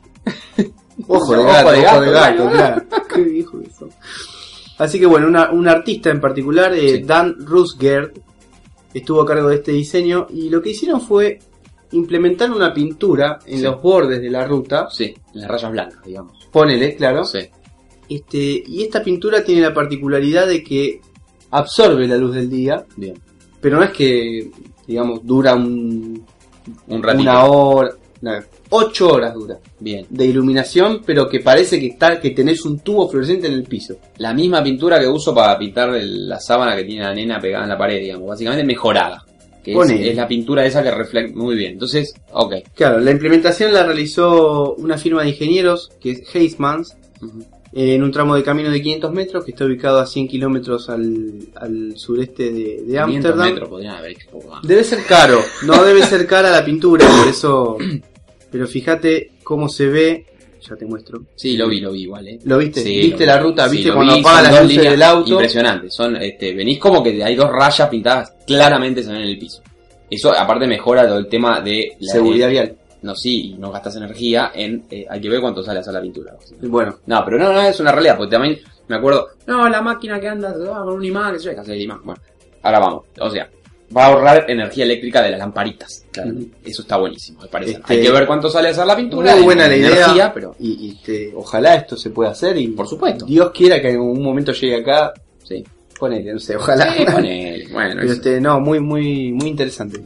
Ojo de Ojo gato, de ojo de gato, gato, claro. Qué viejo que sos. Así que bueno, una, un artista en particular, eh, Sí. Dan Rusgerd, estuvo a cargo de este diseño y lo que hicieron fue implementar una pintura en Sí. los bordes de la ruta. Sí, en las rayas blancas, digamos. Ponele, claro. Sí. Este, y esta pintura tiene la particularidad de que absorbe la luz del día, Bien. pero no es que, digamos, dura un, Un ratito. una hora, no, ocho horas dura Bien. de iluminación, pero que parece que está que tenés un tubo fluorescente en el piso. La misma pintura que uso para pintar el- la sábana que tiene la nena pegada en la pared, digamos. Básicamente mejorada. Que es, Ponele. es la pintura esa que refleja muy bien. Entonces, ok. Claro, la implementación la realizó una firma de ingenieros que es Heismans Ujú. en un tramo de camino de quinientos metros que está ubicado a cien kilómetros al, al sureste de, de quinientos Ámsterdam. metros podrían haber hecho un poco más. Debe ser caro, no debe ser cara la pintura, por eso. Pero fíjate cómo se ve. Ya te muestro. Sí, lo vi, lo vi igual, eh. ¿Lo viste? Sí, ¿Viste lo la vi. ruta? Sí, ¿Viste lo cuando vi, apaga son las dos luces líneas del auto? Impresionante. Son, este, venís como que hay dos rayas pintadas, claramente se ven en el piso. Eso aparte mejora todo el tema de la Seguridad vial. No, sí, y no gastas energía en... eh, hay que ver cuánto sale a hacer la pintura. Bueno, No, pero no, no es una realidad, porque también me acuerdo, no, la máquina que anda ah, con un imán, que yo hay que hacer el imán. Bueno, ahora vamos, o sea, va a ahorrar energía eléctrica de las lamparitas. Claro, Ujú. eso está buenísimo, me parece. Este, Hay que ver cuánto sale a hacer la pintura. muy en buena la energía, idea. pero Y, y te- ojalá esto se pueda hacer y por supuesto. Dios quiera que en algún momento llegue acá. Sí. Ponele, no sé, ojalá. Sí, ponele. Bueno, Pero eso. este, no, muy, muy, muy interesante.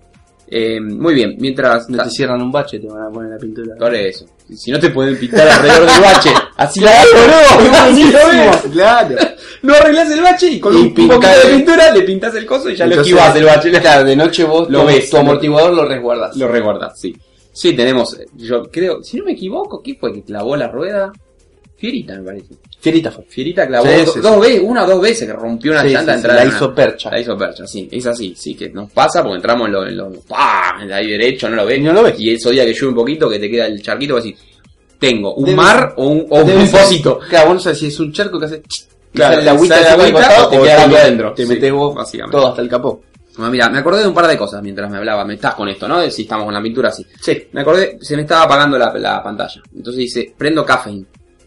Eh, muy bien, mientras... No te cierran un bache, te van a poner la pintura. Por eso. Si no te pueden pintar alrededor del bache, así la hago, no, así lo ves. Claro. No arreglás el bache y con Y un, un pinta- poquito de pintura le pintas el coso y ya Entonces, lo esquivas el bache. Claro, de noche vos Lo tu, ves. tu amortiguador lo resguardas. Lo reguardas, sí. Sí, tenemos, eh, yo creo, si no me equivoco, ¿qué fue que clavó la rueda? Fierita, me parece. Fierita fue. Fierita clavó Sí, do- sí, dos sí. veces, una o dos veces que rompió una Sí, llanta sí, de sí, entrada. la en hizo una- percha. La hizo percha, sí, es así, sí, que nos pasa porque entramos en lo, en lo, ¡pah! De ahí derecho, no lo ves. Y no lo ves. Y esos días que llueve un poquito, que te queda el charquito, vas a decir, tengo un Debe mar o un, o Debe un ser- pocito. Claro, vos no sabés si es un charco que hace... y Claro, sale la agüita sale la así agüita al costado, o te o queda te, algo adentro. Te Sí, metés vos básicamente. todo hasta el capó. Bueno, mira, me acordé de un par de cosas mientras me hablaba. Me estás con esto, ¿no? De si estamos con la pintura así. Sí. Me acordé, se me estaba apagando la, la pantalla. Entonces dice, prendo caffeine.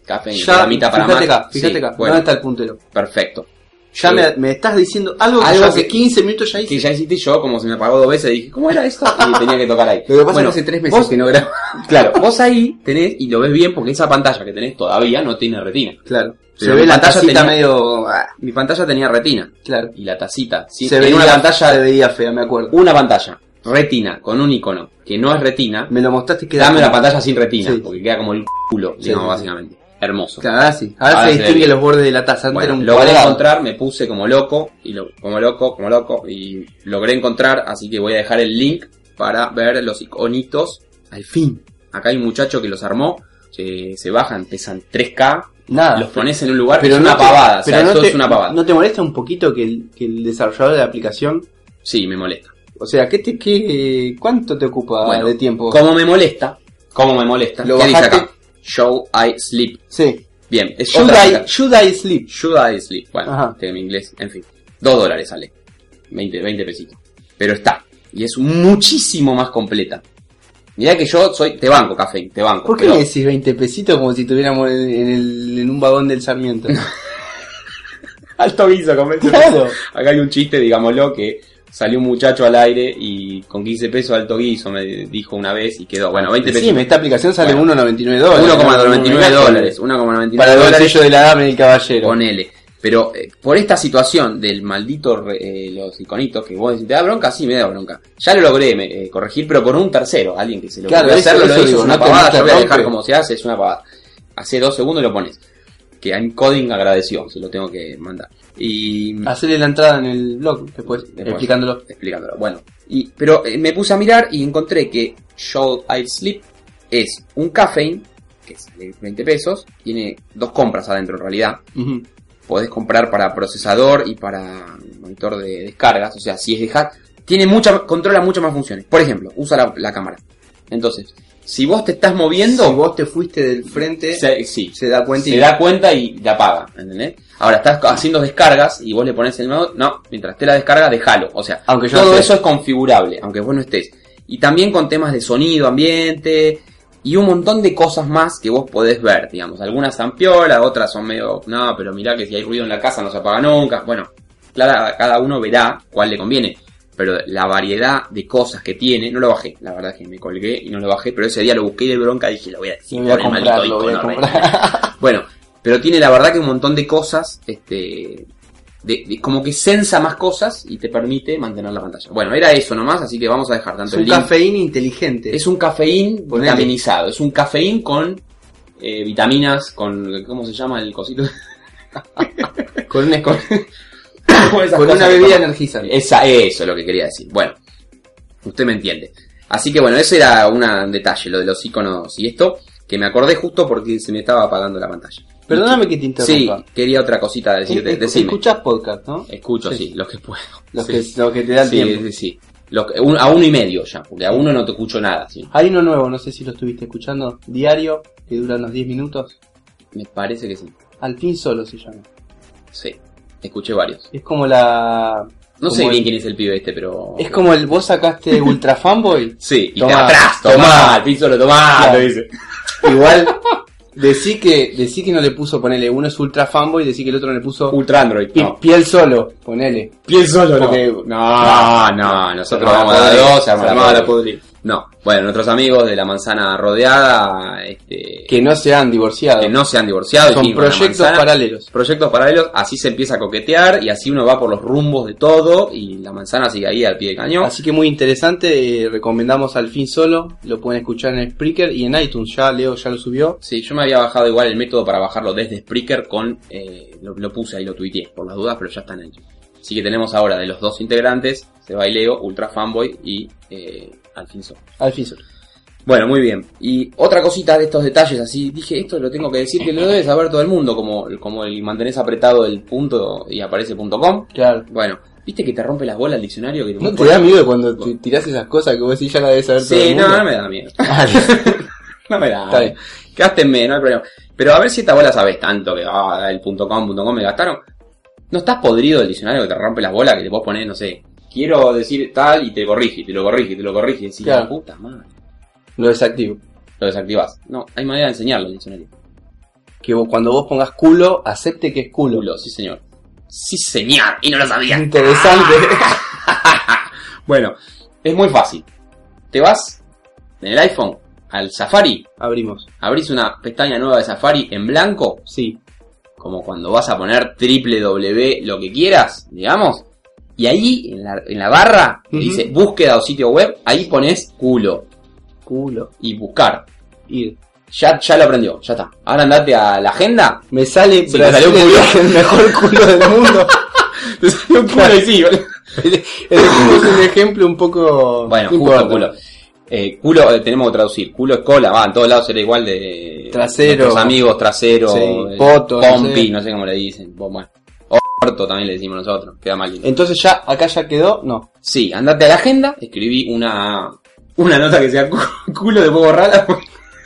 café Ya, la mitad para fíjate más. acá, fíjate Sí, acá, bueno, ¿dónde está el puntero? perfecto. Ya Sí. me, me estás diciendo algo que Algo yo hace que- quince minutos ya hice. Que ya hiciste yo, como se me apagó dos veces, dije, ¿cómo era esto? Y tenía que tocar ahí. Lo que pasa Bueno, es que hace tres meses vos- que no grabo. Claro, vos ahí tenés, y lo ves bien porque esa pantalla que tenés todavía no tiene retina. Claro. Se Pero ve mi la pantalla tacita tenía- medio... ah, Mi pantalla tenía retina. claro. Y la tacita, sí, se tenía veía, una pantalla, se veía fea, me acuerdo. una pantalla, retina, con un icono, que no es retina, Me lo mostraste que dame era- una pantalla sin retina, Sí. porque queda como el culo, Sí, digamos, sí, sí. básicamente. Hermoso. Claro, ahora sí. Ahora, Ahora se se ve distingue bien. los bordes de la taza. Antes Bueno, era un logré cuadrado. encontrar, me puse como loco, y lo, como loco, como loco, y logré encontrar, así que voy a dejar el link para ver los iconitos. Al fin, acá hay un muchacho que los armó, se, se bajan, pesan tres K, Nada. los pones en un lugar, Pero es no una te- pavada, o pero sea, no eso te, es una pavada. ¿No te molesta un poquito que el, que el desarrollador de la aplicación... Sí, me molesta. O sea, ¿qué te, qué, ¿cuánto te ocupa Bueno, de tiempo? Como me molesta, como me molesta, ¿Lo ¿qué dice bajaste? acá? Show I sleep. Sí. Bien, es Should otra I, aplica- should I sleep? Should I sleep. Bueno, Ajá. este en inglés, en fin. Dos dólares sale. veinte, veinte pesitos. Pero está. Y es muchísimo más completa. Mirá que yo soy, te banco, café, te banco. ¿Por qué pero- me decís veinte pesitos como si estuviéramos en, en el, en un vagón del Sarmiento? Alto guiso, convence. Claro. Acá hay un chiste, digámoslo, que salió un muchacho al aire y con quince pesos alto guiso me dijo una vez y quedó. Bueno, veinte pesos. Sí, esta aplicación sale Bueno. uno coma noventa y nueve dólares. uno coma noventa y nueve ¿no? dólares. uno coma noventa y Para nueve el dólares. bolsillo de la dama y el caballero. Ponele. Pero eh, por esta situación del maldito, re- eh, los iconitos que vos decís, ¿te da bronca? Sí, me da bronca. Ya lo logré me, eh, corregir, pero por un tercero, alguien que se lo Claro, puede eso- hacerlo, eso lo hizo, digo, es una no te- pavada, no te yo voy a rompe. dejar como se hace, es una pavada. Hace dos segundos y lo pones. Que I'm Coding agradeció, se lo tengo que mandar. Y... Hacerle la entrada en el blog después, Después. explicándolo. explicándolo. Bueno, y, pero eh, me puse a mirar y encontré que Should I Sleep es un caffeine, que es de veinte pesos, tiene dos compras adentro en realidad. Ujú. Podés comprar para procesador y para monitor de descargas, o sea, si es de hack, tiene mucha, controla muchas más funciones. Por ejemplo, usa la, la cámara. Entonces, si vos te estás moviendo, Si vos te fuiste del frente, se, sí, se da cuenta y... se da cuenta y la apaga, ¿entendés? Ahora estás haciendo descargas y vos le pones el modo, no, mientras esté la descarga, déjalo. O sea, Aunque yo todo no esté. eso es configurable, aunque vos no estés. Y también con temas de sonido, ambiente y un montón de cosas más que vos podés ver, digamos. Algunas son piola, otras son medio, no, pero mirá que si hay ruido en la casa no se apaga nunca. Bueno, cada, cada uno verá cuál le conviene. Pero la variedad de cosas que tiene, no lo bajé, la verdad es que me colgué y no lo bajé, pero ese día lo busqué de bronca y dije, lo voy a decir, Lo voy a por el comprar, maldito lo voy a icono, comprar. bueno, pero tiene la verdad que un montón de cosas, este, de, de- como que sensa más cosas y te permite mantener la pantalla. Bueno, era eso nomás, así que vamos a dejar Es tanto un el link. cafeína inteligente. Es un cafeín Ponele. vitaminizado, es un cafeín con eh, vitaminas, con, ¿cómo se llama el cosito? Con una, con, Con esas con cosas una que bebida toman. energizante. Esa, eso es lo que quería decir. Bueno, usted me entiende. Así que bueno, ese era una- un detalle, lo de los iconos y esto, que me acordé justo porque se me estaba apagando la pantalla. Perdóname que te Sí, interrumpa. quería otra cosita decirte. Es- Decime. Escuchás podcast, ¿no? Escucho, Sí. sí, los que puedo. Los, Sí. que, los que te da el Sí, tiempo. sí, sí. Los que- un- a uno y medio ya, porque a uno no te escucho nada. ¿Sí? Hay uno nuevo, no sé si lo estuviste escuchando. Diario, que dura unos diez minutos. Me parece que sí. Al fin solo se llama. Sí, escuché varios. Es como la... No como sé bien el- quién es el pibe este, pero... Es como el... Vos sacaste Ultra Fanboy. Sí, y Tomá, te atrás, tomá, tomá. al piso lo tomá, Claro. te dice. Igual... Decí que, decí que no le puso, ponele, uno es Ultra Fanboy, decí que el otro no le puso Ultra Android, pi- no. piel solo, ponele. Piel solo, Porque- no. No, no, nosotros Se armaba vamos a la dar podrida, dos, se arma se la armaba la podrida. No, bueno, nuestros amigos de la manzana rodeada, este, Que no se han divorciado. que no se han divorciado. y Son siguen con la proyectos manzana. paralelos. Proyectos paralelos, así se empieza a coquetear y así uno va por los rumbos de todo y la manzana sigue ahí al pie de cañón. Así que muy interesante, eh, recomendamos Al fin solo, lo pueden escuchar en Spreaker y en iTunes, ya Leo ya lo subió. Sí, yo me había bajado igual el método para bajarlo desde Spreaker con, eh, lo, lo puse ahí, lo tuiteé por las dudas, pero ya están hechos. Así que tenemos ahora de los dos integrantes, Seba y Leo, Ultra Fanboy y eh, Al fin solo. Al fin solo. Bueno, muy bien. Y otra cosita de estos detalles, así dije, esto lo tengo que decir que lo debe saber todo el mundo, como, como el mantenés apretado el punto y aparece punto com. Claro. Bueno, ¿viste que te rompe las bolas el diccionario? Que ¿No te da miedo cuando te tirás esas cosas que vos decís ya la debes saber todo Sí, el no, mundo? no me da miedo. Vale. No me da. Está bien. Gástenme, no hay problema. Pero a ver si esta bola sabes tanto que ah, el punto com, punto com me gastaron. ¿No estás podrido del diccionario que te rompe las bolas? Que te vos ponés, no sé, quiero decir tal y te corrige, y te lo corrige, y te lo corrige. Y decís, Claro. la puta madre. Lo desactivo. Lo desactivás. No, hay manera de enseñarlo el diccionario. que vos, cuando vos pongas culo, acepte que es culo. Culo, sí señor. Sí señor, y no lo sabía. Interesante. Bueno, es muy fácil. Te vas en el iPhone al Safari, Abrimos. abrís una pestaña nueva de Safari en blanco, Sí. como cuando vas a poner www lo que quieras, digamos, y ahí en la, en la barra que Ujú. dice búsqueda o sitio web, ahí pones culo Culo. y buscar. Ir. Ya, ya lo aprendió, ya está. Ahora andate a la agenda. Me sale Sí, Brasil, me salió un culo. el mejor culo del mundo. Te salió un culo y sí. Elegimos un ejemplo un poco... Bueno, no justo importa. culo. Eh, culo eh, tenemos que traducir. Culo es cola, va, en todos lados será igual de... Trasero. Nuestros amigos, trasero, Sí, eh, poto, no pompi, sé. no sé cómo le dicen. Bueno, orto también le decimos nosotros, queda mal. Entonces ya, acá ya quedó, no. Sí, andate a la agenda, escribí una una nota que sea cu- culo, después borrala porque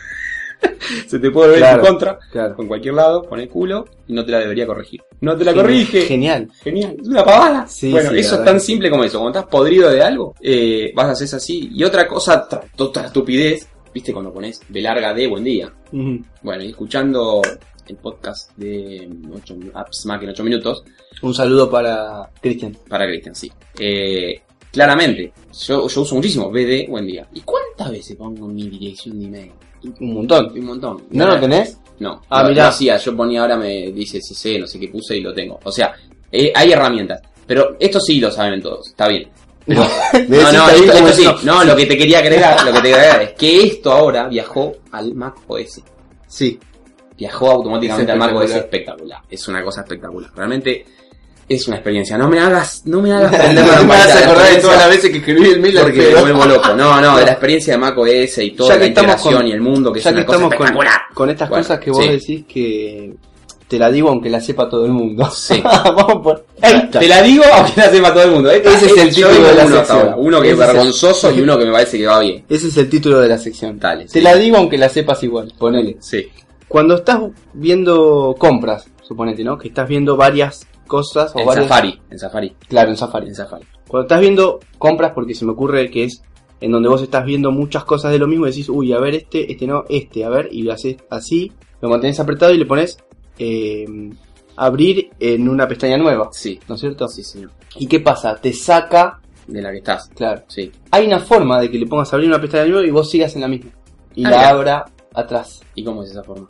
se te puede ver Claro, en tu contra. claro. En cualquier lado, pones culo y no te la debería corregir. No te la Genial, corrige. Genial. Genial, es una pavada. Sí, bueno, sí, la eso es verdad tan que sí. simple como eso. Cuando estás podrido de algo, eh, vas a hacer así. Y otra cosa, tra- otra estupidez, viste cuando pones de larga de buen día. Ujú. Bueno, y escuchando el podcast de ocho apps más que en ocho minutos, Un saludo para Cristian. para Cristian, sí. Eh, claramente, yo, yo uso muchísimo B D, buen día. ¿Y cuántas veces pongo mi dirección de email? Un montón. Un montón. ¿No lo tenés? No. Ah, lo, mirá. lo hacía, yo ponía ahora me dice si sé, no sé qué puse y lo tengo. O sea, eh, hay herramientas. Pero esto sí lo saben todos, está bien. De No, ese no, está bien esto, como esto sí. eso. No, lo que te quería agregar, lo que te quería agregar es que esto ahora viajó al Mac O S. Sí. Viajó automáticamente Es al Mac O S, espectacular. espectacular. Es una cosa espectacular. Realmente es una experiencia. No me hagas, no me hagas No prender la me lamparita vas a de la acordar de experiencia, todas las veces que escribí el mail al porque me pedo. vuelvo loco. No, no, de la experiencia de Mac O S y toda Ya la que estamos integración con- y el mundo, que es Ya que una cosa estamos con, espectacular. con estas Bueno, cosas que vos sí. decís que te la digo aunque la sepa todo el mundo. Sí. Vamos por... Ey, te la digo aunque la sepa todo el mundo. Este Ese es el yo título digo de la uno hasta sección. ahora. Uno que es Ese es el- vergonzoso y uno que me parece que va bien. Ese es el título de la sección. Dale, Te sí. la digo aunque la sepas igual. Ponele. Sí. Cuando estás viendo compras, suponete, ¿no? Que estás viendo varias cosas o En varias... Safari, en Safari, Claro, en Safari. en Safari. Cuando estás viendo compras, porque se me ocurre que es en donde vos estás viendo muchas cosas de lo mismo y decís, uy, a ver este, este no, este, a ver, y lo haces así, lo mantenés apretado y le pones eh, abrir en una pestaña nueva, Sí, ¿no es cierto? sí, señor. ¿Y qué pasa? Te saca, De la que estás. claro, Sí. hay una forma de que le pongas abrir una pestaña nueva y vos sigas en la misma. Y Ah, la mira. abra atrás. ¿Y cómo es esa forma?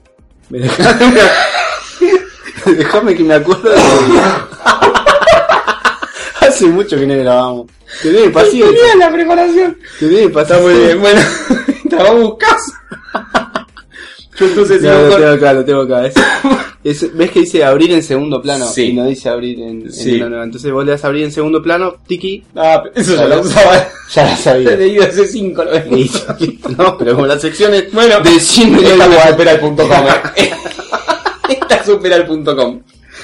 Déjame que me acuerdo de... Hace mucho que no grabamos. Tenés paciencia. la preparación. Tenés paciencia. Está muy bien, bueno. Te vamos a buscar. Yo entonces No, sigo lo con- tengo acá, lo tengo acá. Es- es- ¿Ves que dice abrir en segundo plano? Sí. Y no dice abrir en, en Sí. una nueva. Entonces vos le das a abrir en segundo plano, tiki, Ah, eso ya lo usaba. ya la sabía. He leído hace cinco, lo ves. Listo, listo. No, pero como las secciones Bueno, decímelo esta me igual. supera el punto com. eh. Esta supera el punto com.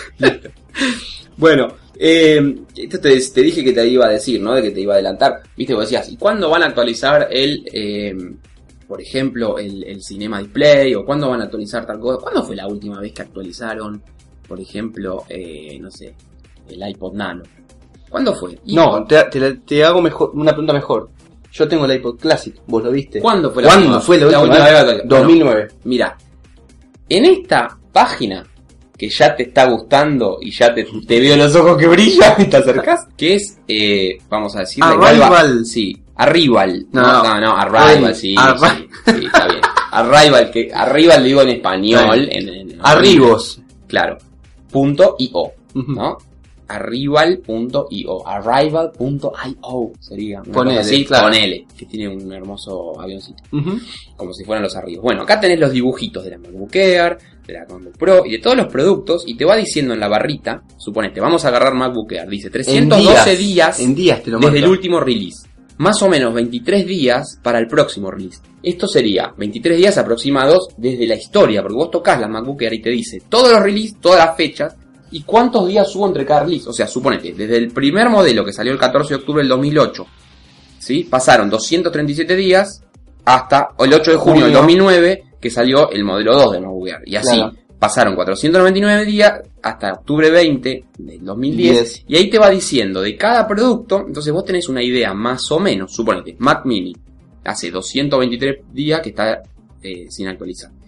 Bueno, eh, esto te, te dije que te iba a decir, ¿no? De que te iba a adelantar. Viste, vos decías, ¿y cuándo van a actualizar el, eh, por ejemplo, el, el Cinema Display? ¿O cuándo van a actualizar tal cosa? ¿Cuándo fue la última vez que actualizaron, por ejemplo, eh, no sé, el iPod Nano? ¿Cuándo fue? ¿Y No, te, te, te hago mejor, una pregunta mejor. Yo tengo el iPod Classic, vos lo viste. ¿Cuándo fue la ¿Cuándo última? fue la última vez? vez? Bueno, dos mil nueve. Mira, en esta página que ya te está gustando y ya te, te veo los ojos que brillan y te acercás, que es, eh, vamos a decir, Arrival. Sí, Arrival. No, No. no, no, Arrival, Arri- sí, Arri- sí, sí, está bien. Arrival, que Arrival digo en español. En, en- Arribos. Claro. Punto io, Ujú. ¿no? Arrival punto io, arrival punto io sería. Una Ponele, cosa así, claro. ponele, que tiene un hermoso avioncito Ujú. como si fueran los arribos. Bueno, acá tenés los dibujitos de la MacBook Air, de la MacBook Pro y de todos los productos y te va diciendo en la barrita, suponete, vamos a agarrar MacBook Air, dice trescientos doce En días, En días te lo desde marca. el último release. Más o menos veintitrés días para el próximo release. Esto sería veintitrés días aproximados desde la historia, porque vos tocas la MacBook Air y te dice todos los releases, todas las fechas y cuántos días hubo entre cada release. O sea, suponete, desde el primer modelo que salió el catorce de octubre del dos mil ocho, ¿sí? Pasaron doscientos treinta y siete días hasta el ocho de junio del Junio. dos mil nueve que salió el modelo dos de MacBook Air. Y así Claro. pasaron cuatrocientos noventa y nueve días hasta octubre veinte del dos mil diez. Diez. Y ahí te va diciendo de cada producto. Entonces vos tenés una idea más o menos. Suponete, Mac Mini hace doscientos veintitrés días que está eh, sin actualizar.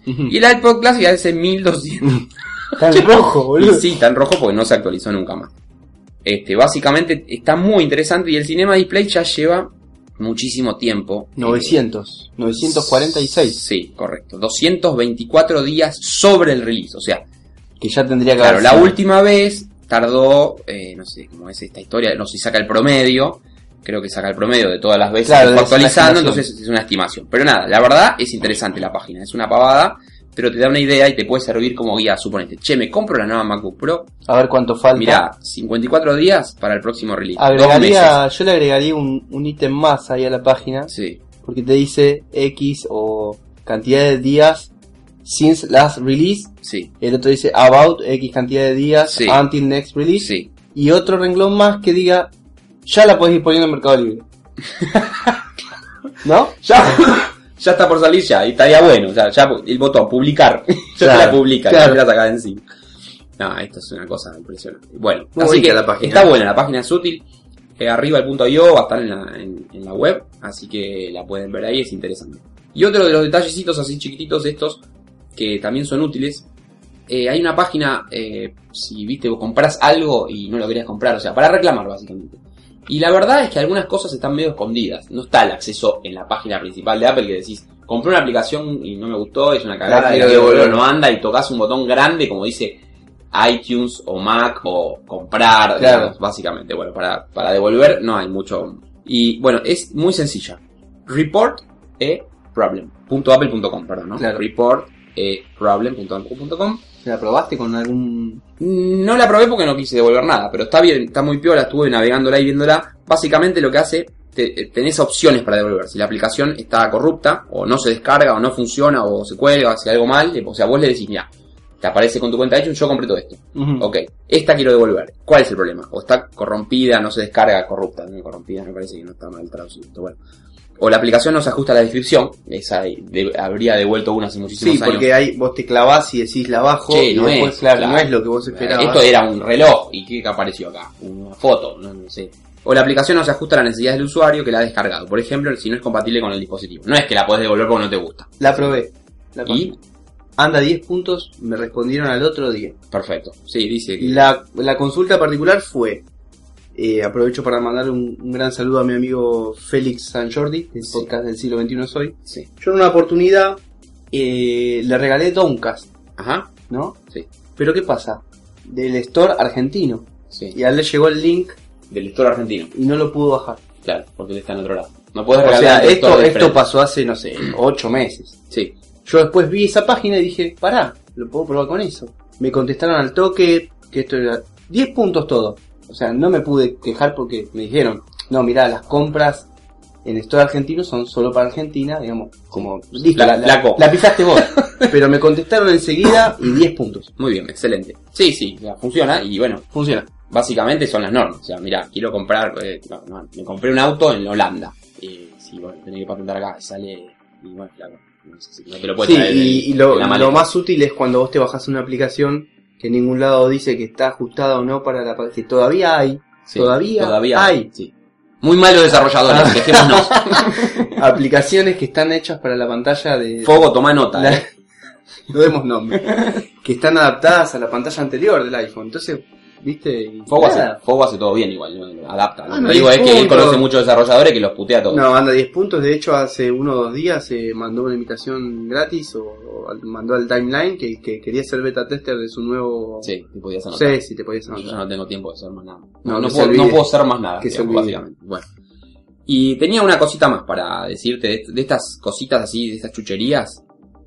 Uh-huh. Y el iPod Classic hace mil doscientos. Está en rojo, boludo. Y sí, está en rojo porque no se actualizó nunca más. Este, básicamente está muy interesante y el Cinema Display ya lleva muchísimo tiempo. novecientos, novecientos cuarenta y seis. Sí, correcto. doscientos veinticuatro días sobre el release, o sea, Que ya tendría que claro, haber la sido. última vez tardó, eh, no sé cómo es esta historia, no sé si saca el promedio, creo que saca el promedio de todas las veces Claro, que fue es una actualizando, estimación. entonces es una estimación. Pero nada, la verdad es interesante la página, es una pavada, pero te da una idea y te puede servir como guía. Suponete, che, me compro la nueva MacBook Pro, A ver cuánto falta. mirá, cincuenta y cuatro días para el próximo release, dos Agregaría, yo le agregaría un, un ítem más ahí a la página. meses. Sí, Porque te dice X o cantidad de días since last release. sí, El otro dice about X cantidad de días Sí. until next release. sí. Y otro renglón más que diga ya la podés ir poniendo en Mercado Libre. ¿No? Ya, ya está por salir ya, y estaría bueno, o sea, ya el botón publicar, ya Claro, te la publica, claro. ya te la sacás de encima. No, esto es una cosa impresionante. Bueno, Muy así bonita que la página. está buena, la página es útil. Eh, arriba el punto io va a estar en la, en, en la web, así que la pueden ver ahí, es interesante. Y otro de los detallecitos así chiquititos estos, que también son útiles, eh, hay una página, eh, si viste, vos comprás algo y no lo querías comprar, o sea, para reclamar básicamente. Y la verdad es que algunas cosas están medio escondidas. No está el acceso en la página principal de Apple que decís, compré una aplicación y no me gustó, es una cagada, La y quiero la devolver devolver. no anda, y tocas un botón grande como dice iTunes o Mac o comprar, Claro. digamos, básicamente. Bueno, para, para devolver no hay mucho. Y bueno, es muy sencilla. Report e problem. Punto apple punto com, perdón, ¿no? Claro. Report e problem punto apple punto com. ¿La probaste con algún...? No la probé porque no quise devolver nada, pero está bien, está muy piola, estuve navegándola y viéndola. Básicamente lo que hace, te, tenés opciones para devolver. Si la aplicación está corrupta, o no se descarga, o no funciona, o se cuelga, o hace algo mal, o sea, vos le decís, mira, te aparece con tu cuenta de hecho, yo compré todo esto. Uh-huh. Ok, esta quiero devolver. ¿Cuál es el problema? O está corrompida, no se descarga, corrupta. No, corrompida me parece que no está mal traducido. Bueno. O la aplicación no se ajusta a la descripción. Esa de, habría devuelto una hace muchísimos Sí, años. porque ahí vos te clavás y decís la bajo Che, y no después, es, claro, claro. no es lo que vos esperabas. Esto era un reloj. ¿Y qué apareció acá? Una foto, no, no sé. O la aplicación no se ajusta a las necesidades del usuario que la ha descargado. Por ejemplo, si no es compatible con el dispositivo. No es que la podés devolver porque no te gusta. La probé. La Y, página. Anda diez puntos, me respondieron al otro día. perfecto. Sí, dice que... La, la consulta particular fue, eh, aprovecho para mandar un, un gran saludo a mi amigo Félix San Jordi, del Sí. podcast del siglo veintiuno Soy. Sí. Yo en una oportunidad eh, le regalé Downcast, Ajá. ¿no? Sí. Pero ¿qué pasa? Del store argentino. Sí. Y a él le llegó el link Del store argentino. y no lo pudo bajar. Claro, porque él está en otro lado. No podés O regalar sea, el esto, store de esto frente. pasó hace, no sé, ocho meses. Sí. Yo después vi esa página y dije, pará, lo puedo probar con eso. Me contestaron al toque que esto era diez puntos todo. O sea, no me pude quejar porque me dijeron, no, mirá, las compras en Store Argentino son solo para Argentina, digamos, como, listo, La- la, la, la co- la pisaste vos. Pero me contestaron enseguida y diez puntos. Muy bien, excelente. Sí, sí, o sea, funciona y bueno, Funciona. básicamente son las normas. O sea, mira, quiero comprar, eh, no, no, me compré un auto en Holanda. Y si, bueno, tenés que patentar acá, sale, y bueno, claro, no sé si no te lo puedes Sí, traer y, en- y lo, en la maleta. lo más útil es cuando vos te bajás una aplicación que en ningún lado dice que está ajustada o no para la que todavía hay. Sí, todavía hay. Sí. Muy malos desarrolladores, Ah. dejémonos. Aplicaciones que están hechas para la pantalla de... Fogo, toma nota. La- eh. no demos nombre. Que están adaptadas a la pantalla anterior del iPhone. Entonces, viste... Y Fogo hace, nada. Fogo hace todo bien igual, ¿no? Adapta. Lo Ah, no, que digo es diez que él puntos. conoce muchos desarrolladores que los putea a todos. No, anda diez puntos. De hecho, hace uno o dos días se mandó una invitación gratis o, o al- mandó al timeline que, que quería ser beta tester de su nuevo... Sí, te podías No anotar. sé si te podías Yo ya anotar. no tengo tiempo de hacer más nada. No, No, no, que se puedo, olvide. no puedo hacer más nada, Que se digamos, olvide. básicamente. Bueno. Y tenía una cosita más para decirte de, de estas cositas así, de estas chucherías,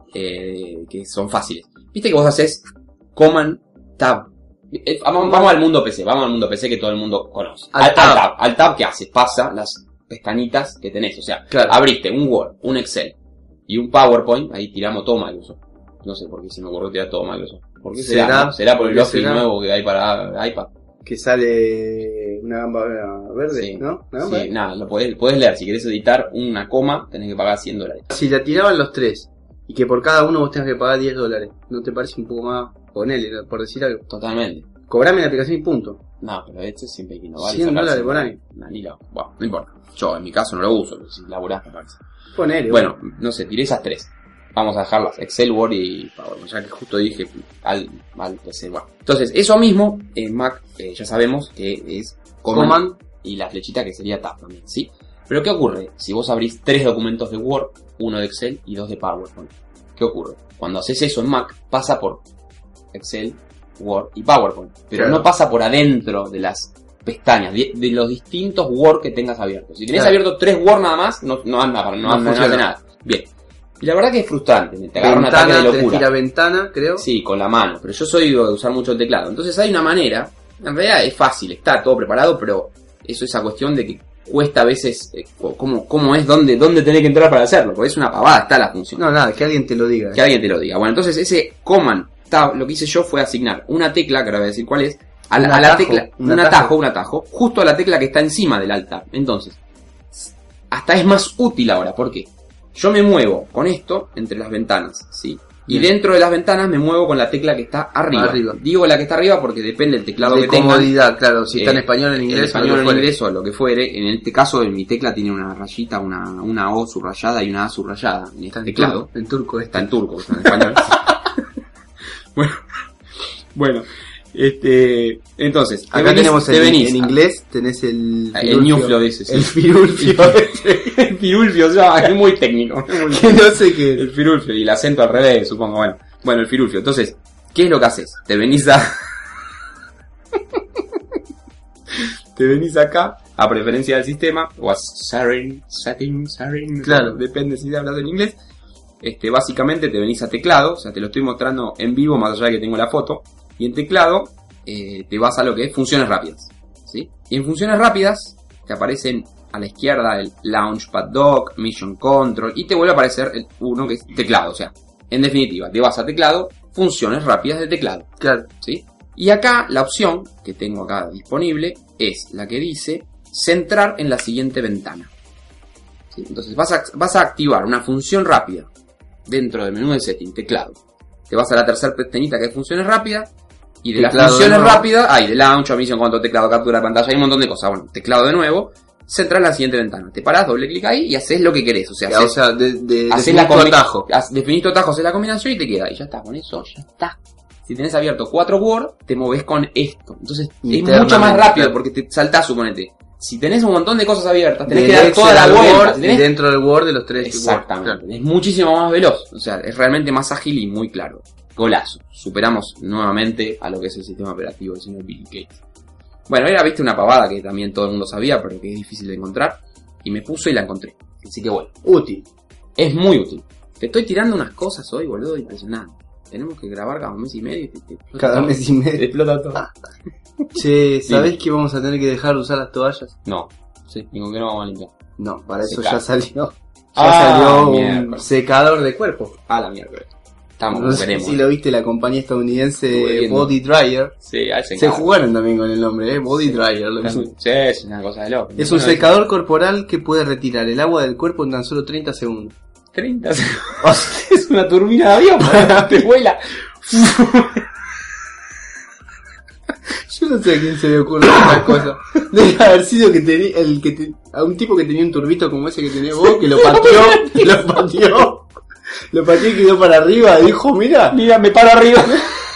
eh, que son fáciles. Viste que vos haces Command Tab. Eh, Vamos, vamos al mundo P C, vamos al mundo P C que todo el mundo conoce. Al Al, al tab. tab. Al tab, ¿qué haces? Pasa las pestañitas que tenés. O sea, Claro. abriste un Word, un Excel y un PowerPoint. Ahí tiramos todo Microsoft. No sé por qué se me ocurrió tirar todo Microsoft. ¿Por qué será? ¿Será? ¿no? ¿Será por el ¿Por qué Office será? nuevo que hay para iPad? Que sale una gamba verde, Sí. ¿no? ¿Una gamba Sí, nada, lo podés, podés leer. Si querés editar una coma, tenés que pagar cien dólares. Si la tiraban los tres y que por cada uno vos tengas que pagar diez dólares, ¿no te parece un poco más? Ponele, por decir algo. Totalmente. Cobrame la aplicación y punto. No, pero este siempre hay que innovar. y cien sacarse dólares por una- año. Una lila. Bueno, no importa. Yo en mi caso no lo uso, pero si laburás me parece. Ponele. Bueno, no sé, tiré esas tres. vamos a dejarlas Excel, Word y PowerPoint, ya que justo dije al, al P C. Bueno, entonces eso mismo en Mac eh, ya sabemos que es Command, Command y la flechita que sería Tab también, ¿sí? Pero ¿qué ocurre si vos abrís tres documentos de Word, uno de Excel y dos de PowerPoint? ¿Qué ocurre? Cuando haces eso en Mac, pasa por Excel, Word y PowerPoint, pero claro, no pasa por adentro de las pestañas, de, de los distintos Word que tengas abiertos. Si tenés claro. abierto tres Word nada más, no, no anda, no, no, no hace nada. Bien. Y la verdad que es frustrante, te agarra un ataque de locura. La ventana, creo. Sí, con la mano, pero yo soy de usar mucho el teclado. Entonces hay una manera, en realidad es fácil, está todo preparado, pero eso es esa cuestión de que cuesta a veces eh, cómo, cómo es, dónde, dónde tenés que entrar para hacerlo, porque es una pavada, está la función. No, nada, que alguien te lo diga. Que eh. alguien te lo diga. Bueno, entonces ese Command Tab, lo que hice yo fue asignar una tecla, que ahora voy a decir cuál es, a la, a la tecla, un, un atajo, atajo, un atajo, justo a la tecla que está encima del Alt Tab. Entonces, hasta es más útil ahora, ¿por qué? Yo me muevo con esto entre las ventanas, ¿sí? Y bien, dentro de las ventanas me muevo con la tecla que está arriba. arriba. Digo la que está arriba porque depende del teclado de que tenga. Comodidad, claro, si eh, está en español, en inglés, en español, en inglés o lo que fuere. En este caso, en mi tecla tiene una rayita, una, una O subrayada y una A subrayada. En este teclado. En turco, está en turco, está en español. bueno, bueno. Este, entonces, acá venís, tenemos el, venís, en inglés tenés el firulfio, el ñuflo de ese, sí. El firulfio, el firulfio, o sea, es muy técnico, es muy que no sé qué, el firulfio y el acento al revés, supongo, bueno, bueno, el firulfio. Entonces, ¿qué es lo que haces? Te venís a, te venís acá a preferencia del sistema o a setting, setting, setting, claro, depende si hablas en inglés. Este, básicamente te venís a teclado, o sea, te lo estoy mostrando en vivo más allá de que tengo la foto. Y en teclado eh, te vas a lo que es funciones rápidas, ¿sí? Y en funciones rápidas te aparecen a la izquierda el Launchpad Dock, Mission Control y te vuelve a aparecer el uno que es teclado. O sea, en definitiva, te vas a teclado, funciones rápidas de teclado. Claro. ¿Sí? Y acá la opción que tengo acá disponible es la que dice centrar en la siguiente ventana, ¿sí? Entonces vas a, vas a activar una función rápida dentro del menú de setting, teclado. Te vas a la tercera pestañita que es funciones rápidas. Y de teclado las funciones de rápidas, hay de launch, mission, control, teclado, captura de pantalla, hay un montón de cosas. Bueno, teclado de nuevo, central en la siguiente ventana. Te parás, doble clic ahí y haces lo que querés. O sea, ya, haces, o sea de, de, haces la combinación, atajo. Definís tu atajo, haces la combinación y te queda. Y ya está, con eso ya está. Si tenés abierto cuatro Word, te movés con esto. Entonces es mucho más rápido porque te saltás, suponete. Si tenés un montón de cosas abiertas, tenés de que dar toda la vuelta. Y dentro del Word de los tres. Exactamente. Word, claro. Es muchísimo más veloz. O sea, es realmente más ágil y muy claro. Golazo. Superamos nuevamente a lo que es el sistema operativo del señor Bill Gates. Bueno, era, viste, una pavada que también todo el mundo sabía, pero que es difícil de encontrar. Y me puse y la encontré. Así que bueno. Útil. Es muy útil. Te estoy tirando unas cosas hoy, boludo, impresionante. Tenemos que grabar cada un mes y medio. Y te, te cada todo. mes y medio. Te explota todo. Che, ¿sabés que vamos a tener que dejar de usar las toallas? No. Sí, ni con que no vamos a limpiar. No, para eso Secar. ya salió. Ya ah, salió mierda. un secador de cuerpo. Ah, la mierda. Estamos, no sé si lo viste, la compañía estadounidense Body Dryer. Sí, se, se jugaron también con el nombre, ¿eh? Body Dryer. Lo sí, es una cosa de loco. Es un secador corporal que puede retirar el agua del cuerpo en tan solo treinta segundos. treinta segundos. Es una turbina de avión, te vuela. Yo no sé a quién se le ocurre estas cosas. Debe haber sido que tenía el que te, a un tipo que tenía un turbito como ese que tenés vos, que lo pateó, lo pateó. Lo pateó y quedó para arriba y dijo, mira, mira, me paro arriba.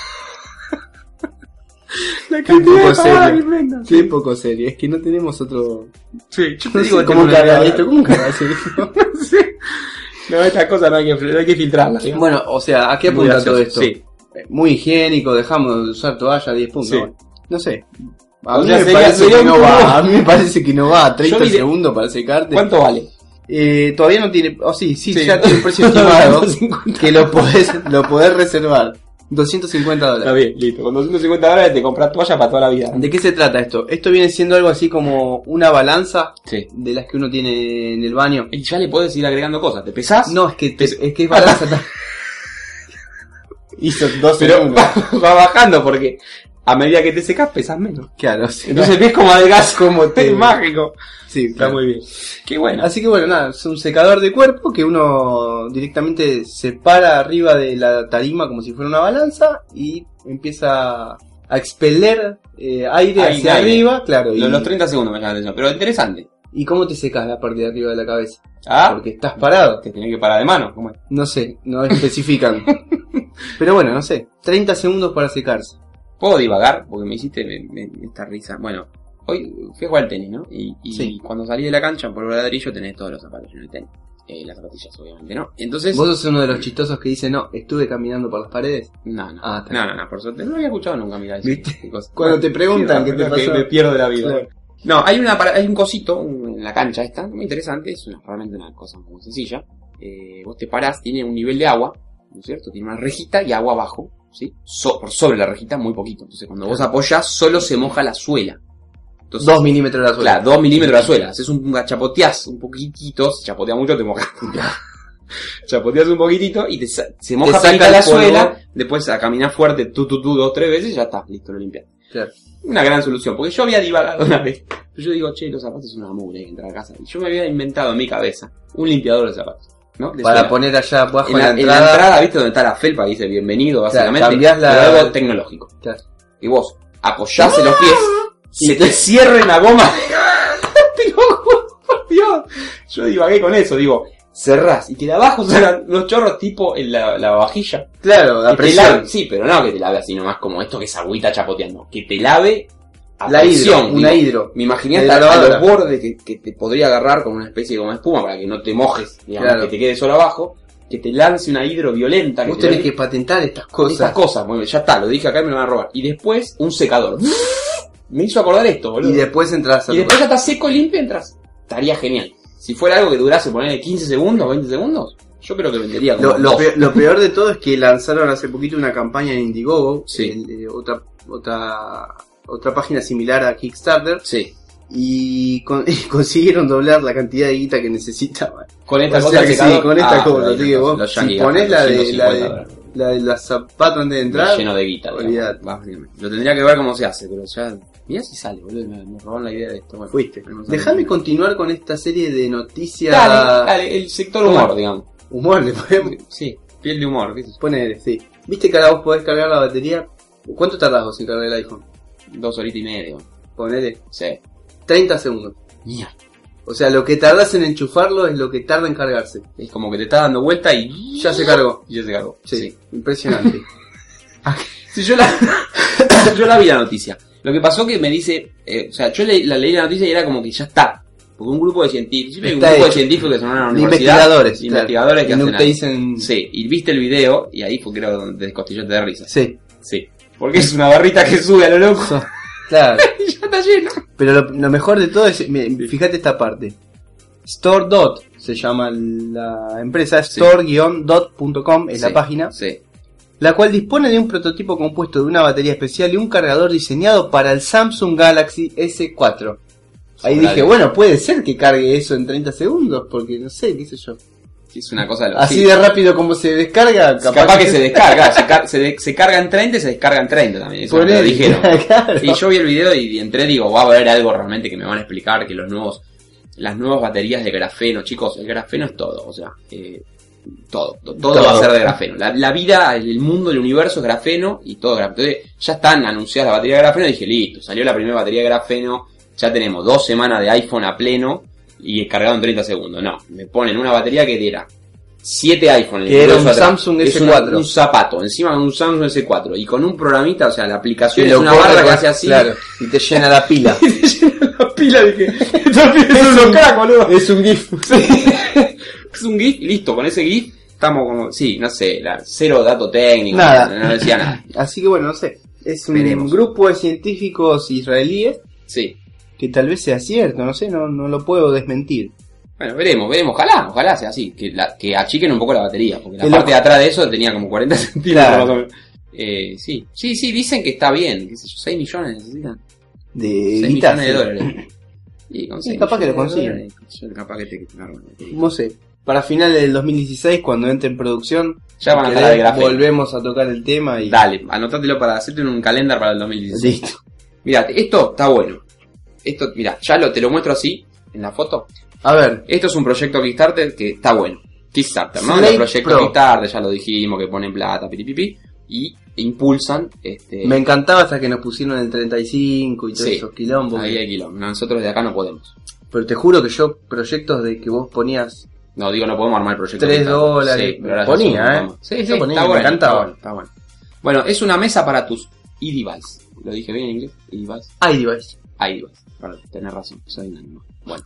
Qué poco serio. Qué poco serio. Es que no tenemos otro. Sí, yo te no digo, sé ¿cómo cargar esto? ¿Cómo cargar esto? No sé. No, estas cosas no hay que, no hay que filtrarlas. ¿Sí? Bueno, o sea, ¿a qué apunta todo esto? Sí. Muy higiénico, dejamos de usar toalla, diez puntos. Sí. No sé. A, o mí sea, me sería, parece sería que no va, a mí me parece que no va. treinta vi... segundos para secarte. ¿Cuánto vale? Eh, todavía no tiene. Oh, sí, sí, sí. Ya tiene un precio estimado. Que lo podés, lo podés reservar. doscientos cincuenta dólares. Está bien, listo. Con doscientos cincuenta dólares te compras toalla para toda la vida. ¿De qué se trata esto? Esto viene siendo algo así como una balanza, sí, de las que uno tiene en el baño. Y ya le podés ir agregando cosas. ¿Te pesás? No, es que, te, es, que es balanza. Hizo dos Pero va, va bajando porque a medida que te secas pesas menos. Claro, sí. Entonces ves como adelgazas, como te... es mágico. Sí, está claro. Muy bien. Qué bueno. Así que bueno, nada, es un secador de cuerpo que uno directamente se para arriba de la tarima como si fuera una balanza y empieza a expeler eh, aire, aire hacia aire. arriba, claro. Y... Los treinta segundos me llaman la atención, pero interesante. ¿Y cómo te secas la parte de arriba de la cabeza? Ah, Porque estás parado. te tenés que parar de mano. ¿Cómo es? No sé, no especifican. Pero bueno, no sé. treinta segundos para secarse. Puedo divagar, porque me hiciste me, me, esta risa. Bueno, hoy fui a jugar al tenis, ¿no? Y, y Sí. cuando salí de la cancha, por el ladrillo, tenés todos los zapatos en el tenis. Eh, las zapatillas, obviamente, ¿no? Entonces... Vos sos uno de los chistosos que dice, no, estuve caminando por las paredes. No, no, Ah, está no, no, no, por suerte. No había escuchado nunca, mirá eso. ¿Viste? Qué cosa. Cuando te preguntan qué te no, pasó. me pierdo de la vida. Claro. No, hay una para- hay un cosito un- en la cancha esta, muy interesante, es una, realmente una cosa muy sencilla. Eh, vos te parás, tiene un nivel de agua, ¿no es cierto? Tiene una rejita y agua abajo, ¿sí? So- por sobre la rejita muy poquito. Entonces cuando vos apoyás, solo se moja la suela. Entonces, Dos milímetros de la suela. claro, dos milímetros la suela. Haces un, chapoteás un poquitito, si chapoteas mucho te mojas. Chapoteas un poquitito y te, sa- se moja saca pelita el la polvo. suela, después a caminar fuerte, tú, tú, tú, dos, tres veces, ya está, listo, lo limpias. Claro. Una gran solución, porque yo había divagado una vez. Pero yo digo, che, los zapatos son una mugre, hay que entrar a casa. Y yo me había inventado en mi cabeza un limpiador de zapatos, ¿no? De Para suela. poner allá abajo en en la, la, en la entrada. entrada, ¿viste? Donde está la felpa, que dice bienvenido, básicamente. cambiás la- pero algo tecnológico. Claro. Y vos apoyás en los pies, se te cierra en la goma. Te lo juro, por Dios. Yo divagué con eso, digo, cerrás y que de abajo salgan los chorros tipo en la, la vajilla. Claro, la Que te presión. lave, sí, pero no que te lave así nomás como esto que es agüita chapoteando. Que te lave a La presión, hidro, una digo. hidro. Me imaginé De hasta la a los lavadora. bordes que, que te podría agarrar como una especie de goma espuma para que no te mojes, digamos, Claro. que te quede solo abajo. Que te lance una hidro violenta. Vos que te tenés lave- que patentar estas Estas cosas. cosas, bueno, ya está, lo dije acá y me lo van a robar. Y después un secador. Me hizo acordar esto, boludo. Y después entras a Y después ya está seco y limpio, entras. Estaría genial. Si fuera algo que durase, ponerle quince segundos, veinte segundos, yo creo que vendería como Lo, lo, dos. peor, lo peor de todo es que lanzaron hace poquito una campaña en Indiegogo, Sí. en, eh, otra, otra, otra página similar a Kickstarter, Sí. y, con- y consiguieron doblar la cantidad de guita que necesitaban. Con esta O cosa sea del que sí, secador. con esta Ah, cosa, pero así ahí que los- vos, los si yankees ponés la gastan de, la doscientos de, cincuenta dólares. la de los zapatos antes de entrar, Lleno de guita, digamos. olvidate. Va, lo tendría que ver cómo se hace, pero ya... Mirá si sale, boludo, me, me robaron la idea de esto. Bueno, fuiste. no sabía. Déjame continuar con esta serie de noticias. Dale, dale, el sector humor, ¿Cómo? digamos. Humor, le podemos Sí, piel de humor, qué sé yo. poner, sí. ¿Viste que ahora vos podés cargar la batería? ¿Cuánto tardás vos en cargar el iPhone? Dos horitas y media. Ponele Sí. treinta segundos. Mierda. O sea, lo que tardás en enchufarlo es lo que tarda en cargarse. Es como que te está dando vuelta y... Ya se cargó. Y ya se cargó. Sí, impresionante. Si yo la, yo la vi la noticia. Lo que pasó que me dice, eh, o sea, yo le, la leí la noticia y era como que ya está. Porque un grupo de científicos, siempre hay un Está grupo de hecho. científicos que son una De universidad. investigadores. de investigadores claro. que Y no hacen te algo. dicen... Sí, y viste el video y ahí fue creo donde te descostillaste de risa. Sí. Sí. Porque es una barrita que sube a lo loco So- claro. y ya está lleno. Pero lo, lo mejor de todo es... me- Fíjate esta parte. StoreDot se llama la empresa. Sí. store guion dot punto com es Sí, la página. Sí. La cual dispone de un prototipo compuesto de una batería especial y un cargador diseñado para el Samsung Galaxy S cuatro. Ahí Sobrado. dije, bueno, puede ser que cargue eso en treinta segundos, porque no sé, qué sé yo. Es una cosa de lo- Así sí. de rápido como se descarga, Capaz, capaz, que se descarga, se, car- se, de- se carga en treinta y se descarga en treinta también. Eso me lo Ponele, dijeron. claro. Y yo vi el video y, y entré, digo, va a haber algo realmente que me van a explicar, que los nuevos, las nuevas baterías de grafeno, chicos, el grafeno es todo, o sea, eh, todo, to- todo, Todo. va a ser de grafeno. La, la vida, el mundo, el universo es grafeno y todo es grafeno. Entonces, ya están anunciadas las baterías de grafeno y dije, listo, salió la primera batería de grafeno, ya tenemos dos semanas de iPhone a pleno y cargado en treinta segundos. No, me ponen una batería que era siete iPhone. Que era un incluso atrás. Samsung Es S una- cuatro. un zapato, encima de un Samsung S cuatro y con un programita, o sea, la aplicación Y es lo una corre barra que con- hace así. claro, y te llena la pila. Y te llena la pila, dije, estos pibes son unos cracks, boludo. Es un GIF. Es un GIF y listo, con ese GIF estamos como, sí, no sé, la, cero dato técnico, Nada. no, no decía nada. Así que bueno, no sé. Es un Veremos. grupo de científicos israelíes Sí. que tal vez sea cierto, no sé, no, no lo puedo desmentir. Bueno, veremos, veremos, ojalá, ojalá sea así, que, la, que achiquen un poco la batería, porque la El parte ojo. de atrás de eso tenía como cuarenta centímetros Claro. más o menos. Eh, sí, sí, sí, dicen que está bien, qué sé yo, seis millones necesitan. De seis guita, millones de sí. dólares. Y con Sí, seis capaz que lo millones de consiguen. dólares, yo capaz que te claro, No sé. Para finales del dos mil dieciséis, cuando entre en producción, Ya van a si estar de querés, grafeno. volvemos a tocar el tema y... Dale, anotátelo para hacerte un calendar para el dos mil dieciséis. Listo. Mirá, esto está bueno. Esto, mirá, ya lo, te lo muestro así, en la foto. A ver, Esto es un proyecto Kickstarter que está bueno. Kickstarter, ¿no? Slate Los proyectos Pro. Kickstarter, ya lo dijimos, que ponen plata, piripipi. Y impulsan, este... me encantaba hasta que nos pusieron el treinta y cinco y todos Sí. esos quilombos. Ahí hay quilombo. Nosotros de acá no podemos. Pero te juro que yo, proyectos de que vos ponías No, digo, no podemos armar el proyecto. tres dólares. Sí, pero ahora ponía, ¿eh? Sí, sí, yo ponía, está, me bueno, encantaba. está bueno, está bueno. Bueno, es una mesa para tus e-device. ¿Lo dije bien en inglés? E-device. iDevice. iDevice. Bueno, tenés razón, soy un animal. Bueno.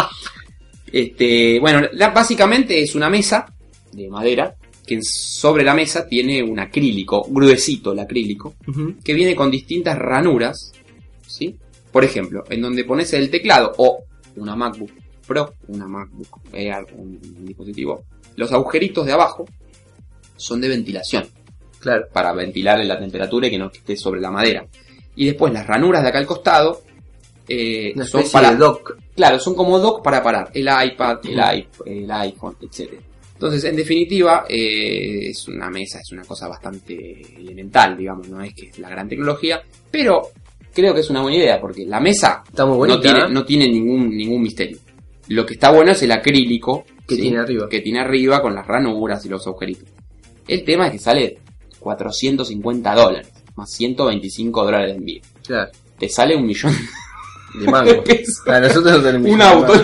este, bueno, la, básicamente es una mesa de madera que sobre la mesa tiene un acrílico, gruesito el acrílico, Uh-huh. que viene con distintas ranuras, ¿sí? Por ejemplo, en donde pones el teclado o una MacBook Pro, una MacBook Air, un, un dispositivo, los agujeritos de abajo son de ventilación, Claro. para ventilar la temperatura y que no esté sobre la madera. Y después las ranuras de acá al costado eh, Una son especie para de dock. Claro, son como dock para parar el iPad, el, iP- el iPhone, etcétera. Entonces, en definitiva, eh, es una mesa, es una cosa bastante elemental, digamos, no es que es la gran tecnología, pero creo que es una buena idea, porque la mesa Está muy bonita, no tiene, ¿eh? no tiene ningún, ningún misterio. Lo que está bueno es el acrílico Que ¿sí? tiene arriba. que tiene arriba con las ranuras y los agujeritos. El tema es que sale cuatrocientos cincuenta dólares, más ciento veinticinco dólares de envío. Claro. Te sale un millón De mango. pesos. A nosotros no tenemos Un auto.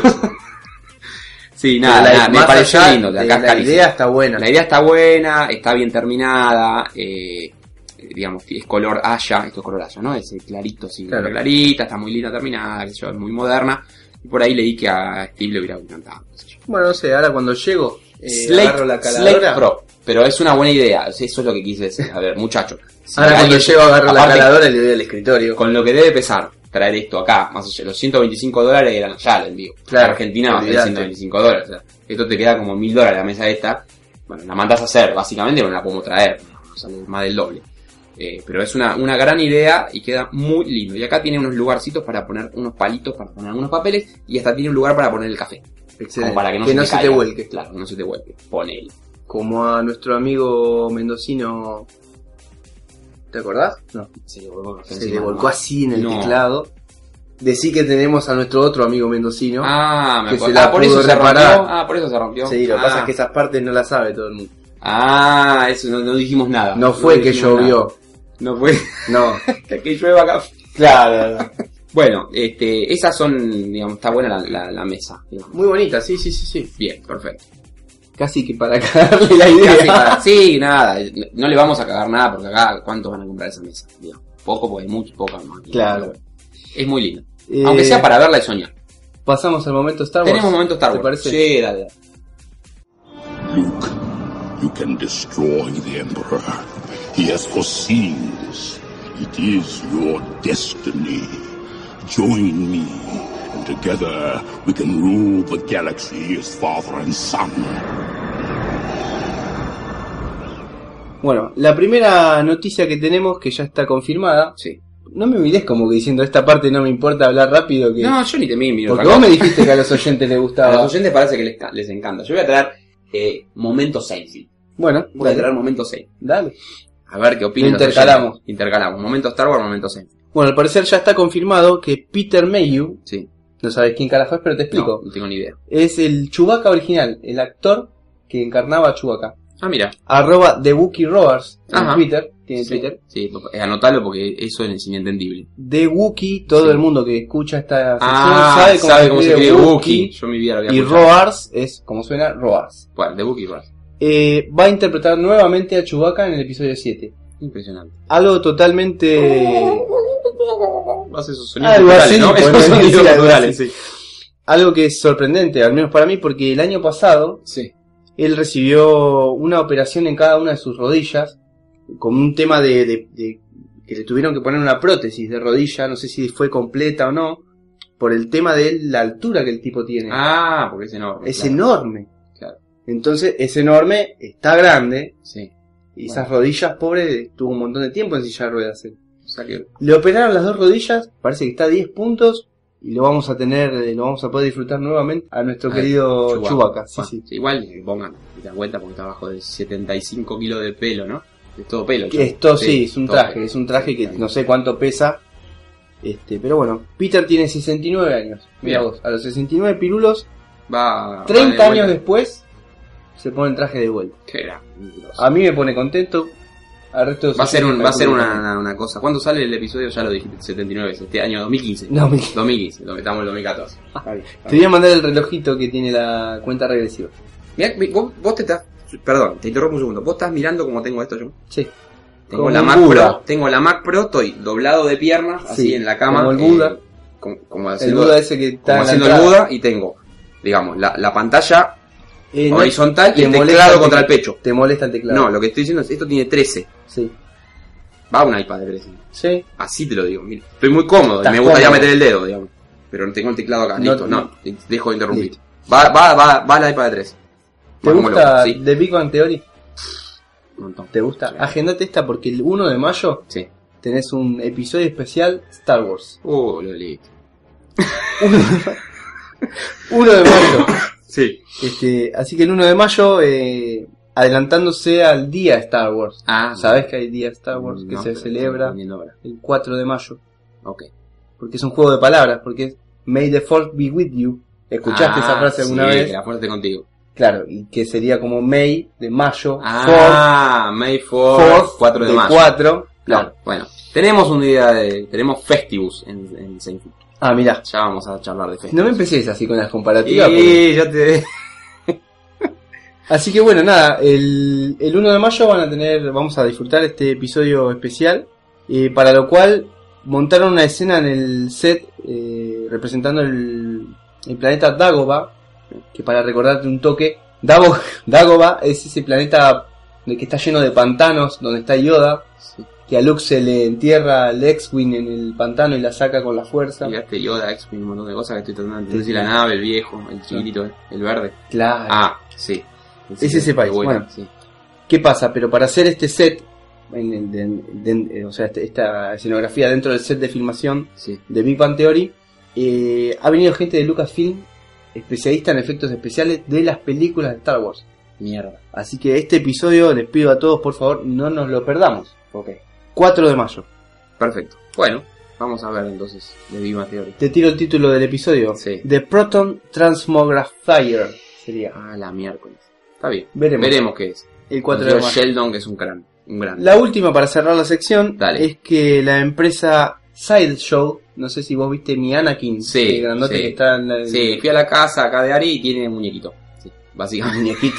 Sí, nada, Pero la- nada, me más pareció allá lindo. de acá es la carísimo. idea está buena. La idea está buena, está bien terminada, eh, digamos, es color haya, esto es color haya, ¿no? Es clarito, así, Claro. clarita, está muy linda terminada, qué sé yo, es muy moderna. Y por ahí leí que a Steve le hubiera encantado, qué sé yo. Bueno, no sé, ahora cuando llego, eh, Slate, agarro la Slate caladora. Pro, pero es una buena idea, eso es lo que quise decir. A ver, muchacho. si Ahora cuando alguien- llego agarro la aparte, caladora y le doy al escritorio. con lo que debe pesar traer esto acá, más allá, los ciento veinticinco dólares eran ya el envío. Claro, En Argentina va a ser olvidate. ciento veinticinco dólares. O sea, esto te queda como mil dólares la mesa esta. Bueno, la mandas a hacer, básicamente, pero no la podemos traer. No sale más del doble. Eh, pero es una, una gran idea y queda muy lindo. Y acá tiene unos lugarcitos para poner unos palitos, para poner algunos papeles, y hasta tiene un lugar para poner el café. Excelente. Como para que no, que se, no te se te caiga. vuelque. Claro, que no se te vuelque. Ponele. Como a nuestro amigo mendocino. ¿Te acordás? No. Se le volcó, Se le volcó así en el No. teclado. Decí que tenemos a nuestro otro amigo mendocino. Ah, me que acuerdo. se la Ah, por pudo eso se reparar. rompió. Ah, por eso se rompió. Sí, lo que ah. pasa es que esas partes no las sabe todo el mundo. Ah, eso no, no dijimos nada. No fue que dijimos llovió. nada. No fue No. que llueva acá. Claro. Bueno, este, esas son, digamos, está buena la, la, la mesa. Digamos. Muy bonita, sí, sí, sí, sí. Bien, perfecto. Casi que para cagarle la idea. Casi para- sí, nada, no le vamos a cagar nada porque acá, ¿cuántos van a comprar esa mesa? Digamos, poco, porque hay mucho, poca más. Claro. Es muy linda. Eh, Aunque sea para verla y soñar. Pasamos al momento Star Wars. Tenemos un momento Star ¿Te Wars. parece? Sí, dale, dale. Luke, you can destroy the Emperor. He has foreseen this. It is your destiny. Join me, and together we can rule the galaxy as father and son. Bueno, la primera noticia que tenemos, que ya está confirmada. Sí. No me mires como que diciendo esta parte no me importa hablar rápido. Que... No, yo ni te miro. miro Porque otra vos me cosa. dijiste que a los oyentes les A gustaba. los oyentes parece que les, ca- les encanta. Yo voy a traer eh, momentos Seinfeld. Bueno, Voy a dale. traer momentos Seinfeld. Dale. A ver qué opinan. Lo los intercalamos. oyentes. Intercalamos. Momentos Star Wars, momentos Seinfeld. Bueno, al parecer ya está confirmado que Peter Mayhew, Sí. no sabes quién carajo es, pero te No, explico. no tengo ni idea. Es el Chewbacca original, el actor que encarnaba a Chewbacca. Ah, mira. Arroba The Wookiee Roars en Ajá. Twitter. Tiene Sí. Twitter. Sí, eh, anotalo porque eso es inentendible. The Wookiee, todo Sí. el mundo que escucha esta sección Ah, sabe cómo se escribe Wookiee. Wookiee. Yo en mi vida lo había Y escuchado. Roars es como suena Roars. Bueno, de Wookiee Roars. Eh, va a interpretar nuevamente a Chewbacca en el episodio siete. Impresionante. Algo totalmente... Hace esos sonidos Algo culturales, así, ¿no? Esos ponele, sonidos sí, algo culturales, así. sí. Algo que es sorprendente, al menos para mí, porque el año pasado Sí. él recibió una operación en cada una de sus rodillas, con un tema de, de- de que le tuvieron que poner una prótesis de rodilla, no sé si fue completa o no, por el tema de la altura que el tipo tiene. Ah, porque es enorme. es claro. enorme. Claro. Entonces es enorme, está grande, Sí. y esas rodillas, pobre, tuvo un montón de tiempo en silla de ruedas. él. O sea que... Le operaron las dos rodillas, parece que está a diez puntos, y lo vamos a tener, eh, lo vamos a poder disfrutar nuevamente a nuestro Ah, querido Chewbacca. Chewbacca. Sí, Bueno, sí. igual eh, pongan y dan vuelta porque está abajo de setenta y cinco kilos de pelo, ¿no? Es todo pelo. Que Esto sí, Sí, es un todo traje, pelo. es un traje que no sé cuánto pesa. Este, pero bueno, Peter tiene sesenta y nueve años. Mira Bien. vos, a los sesenta y nueve pirulos, Va. treinta va de años vuelta. después, se pone el traje de vuelta. Qué era. A mí me pone contento. al resto de los Va a ser, un, oyentes va a ser también. una, una, una cosa. ¿Cuándo sale el episodio? Ya lo dijiste, setenta y nueve, este año dos mil quince. No, mi- dos mil quince, estamos en el dos mil catorce. Está bien, está Te voy a mandar el relojito que tiene la cuenta regresiva. Mirá, mi- vos, vos te estás... Perdón, te interrumpo un segundo. ¿Vos estás mirando cómo tengo esto yo? Sí. Tengo Como la un Mac Buda. Pro, tengo la Mac Pro, estoy doblado de piernas, así Sí, en la cama. como el Buda. eh, como, como El haciendo, Buda ese que está como en la haciendo el entrada. Buda, y tengo, digamos, la, la pantalla Eh, no- horizontal y te el molesta teclado el contra el teclado. pecho. Te molesta el teclado. No, lo que estoy diciendo es, esto tiene trece. Sí. Va un iPad de trece. Sí. Así te lo digo, mira. Estoy muy cómodo, y Estás me gustaría cómodo. meter el dedo, digamos. Pero no tengo el teclado acá, No, listo, no. no, te- dejo de interrumpir. Va, va, va, va el iPad de trece. ¿Te Va como gusta loco, sí. The Big Bang Theory? Un montón. ¿Te gusta? Sí. Agendate esta porque el uno de mayo Sí. tenés un episodio especial Star Wars. Uh, lo leí. uno de mayo. Sí. Este, así que el uno de mayo, eh, adelantándose al día Star Wars. Ah, ¿Sabés que hay día Star Wars que no, se pero celebra estoy entendiendo ahora. el cuatro de mayo? Ok. Porque es un juego de palabras, porque es May the Force be with you. ¿Escuchaste Ah, esa frase alguna sí, vez? que la fuerte contigo. Claro, y que sería como May de mayo, Ah, May Fourth, fourth, cuatro de mayo. cuatro. Claro, bueno. Tenemos un día de... Tenemos Festivus en, en Seinfeld. Ah, mirá. Ya vamos a charlar de Festivus. No me empecés así con las comparativas. porque- Sí, ya te... Así que bueno, nada, el, el uno de mayo van a tener, vamos a disfrutar este episodio especial, eh, para lo cual montaron una escena en el set eh, representando el, el planeta Dagobah, que para recordarte un toque, Dago- Dagobah es ese planeta de que está lleno de pantanos, donde está Yoda, Sí. que a Luke se le entierra el X-Wing en el pantano y la saca con la fuerza. Llegaste Yoda, X-Wing, un montón de cosas que estoy tratando de entender. Sí, Si sí. la nave, el viejo, el chiquitito, eh, el verde. Claro. Ah, sí. Es ese país, bueno. Sí. ¿Qué pasa? Pero para hacer este set, en el- de- de- o sea, este- esta escenografía dentro del set de filmación Sí. de Big Bang Theory, eh, ha venido gente de Lucasfilm, especialista en efectos especiales de las películas de Star Wars. Mierda. Así que este episodio les pido a todos, por favor, no nos lo perdamos. Ok. cuatro de mayo. Perfecto. Bueno, vamos a ver entonces de Big Bang Theory. Te tiro el título del episodio. Sí. The Proton Transmogrifier sería. Ah, la miércoles. Está bien. Veremos. Veremos qué es. El cuatro Confío de en mayo. Sheldon, que es un gran. Un gran. La última para cerrar la sección Dale. es que la empresa Sideshow, no sé si vos viste mi Anakin, Sí, el grandote sí. que está en la, Sí, fui a la casa acá de Ari y tiene un muñequito. Sí, básicamente. muñequito.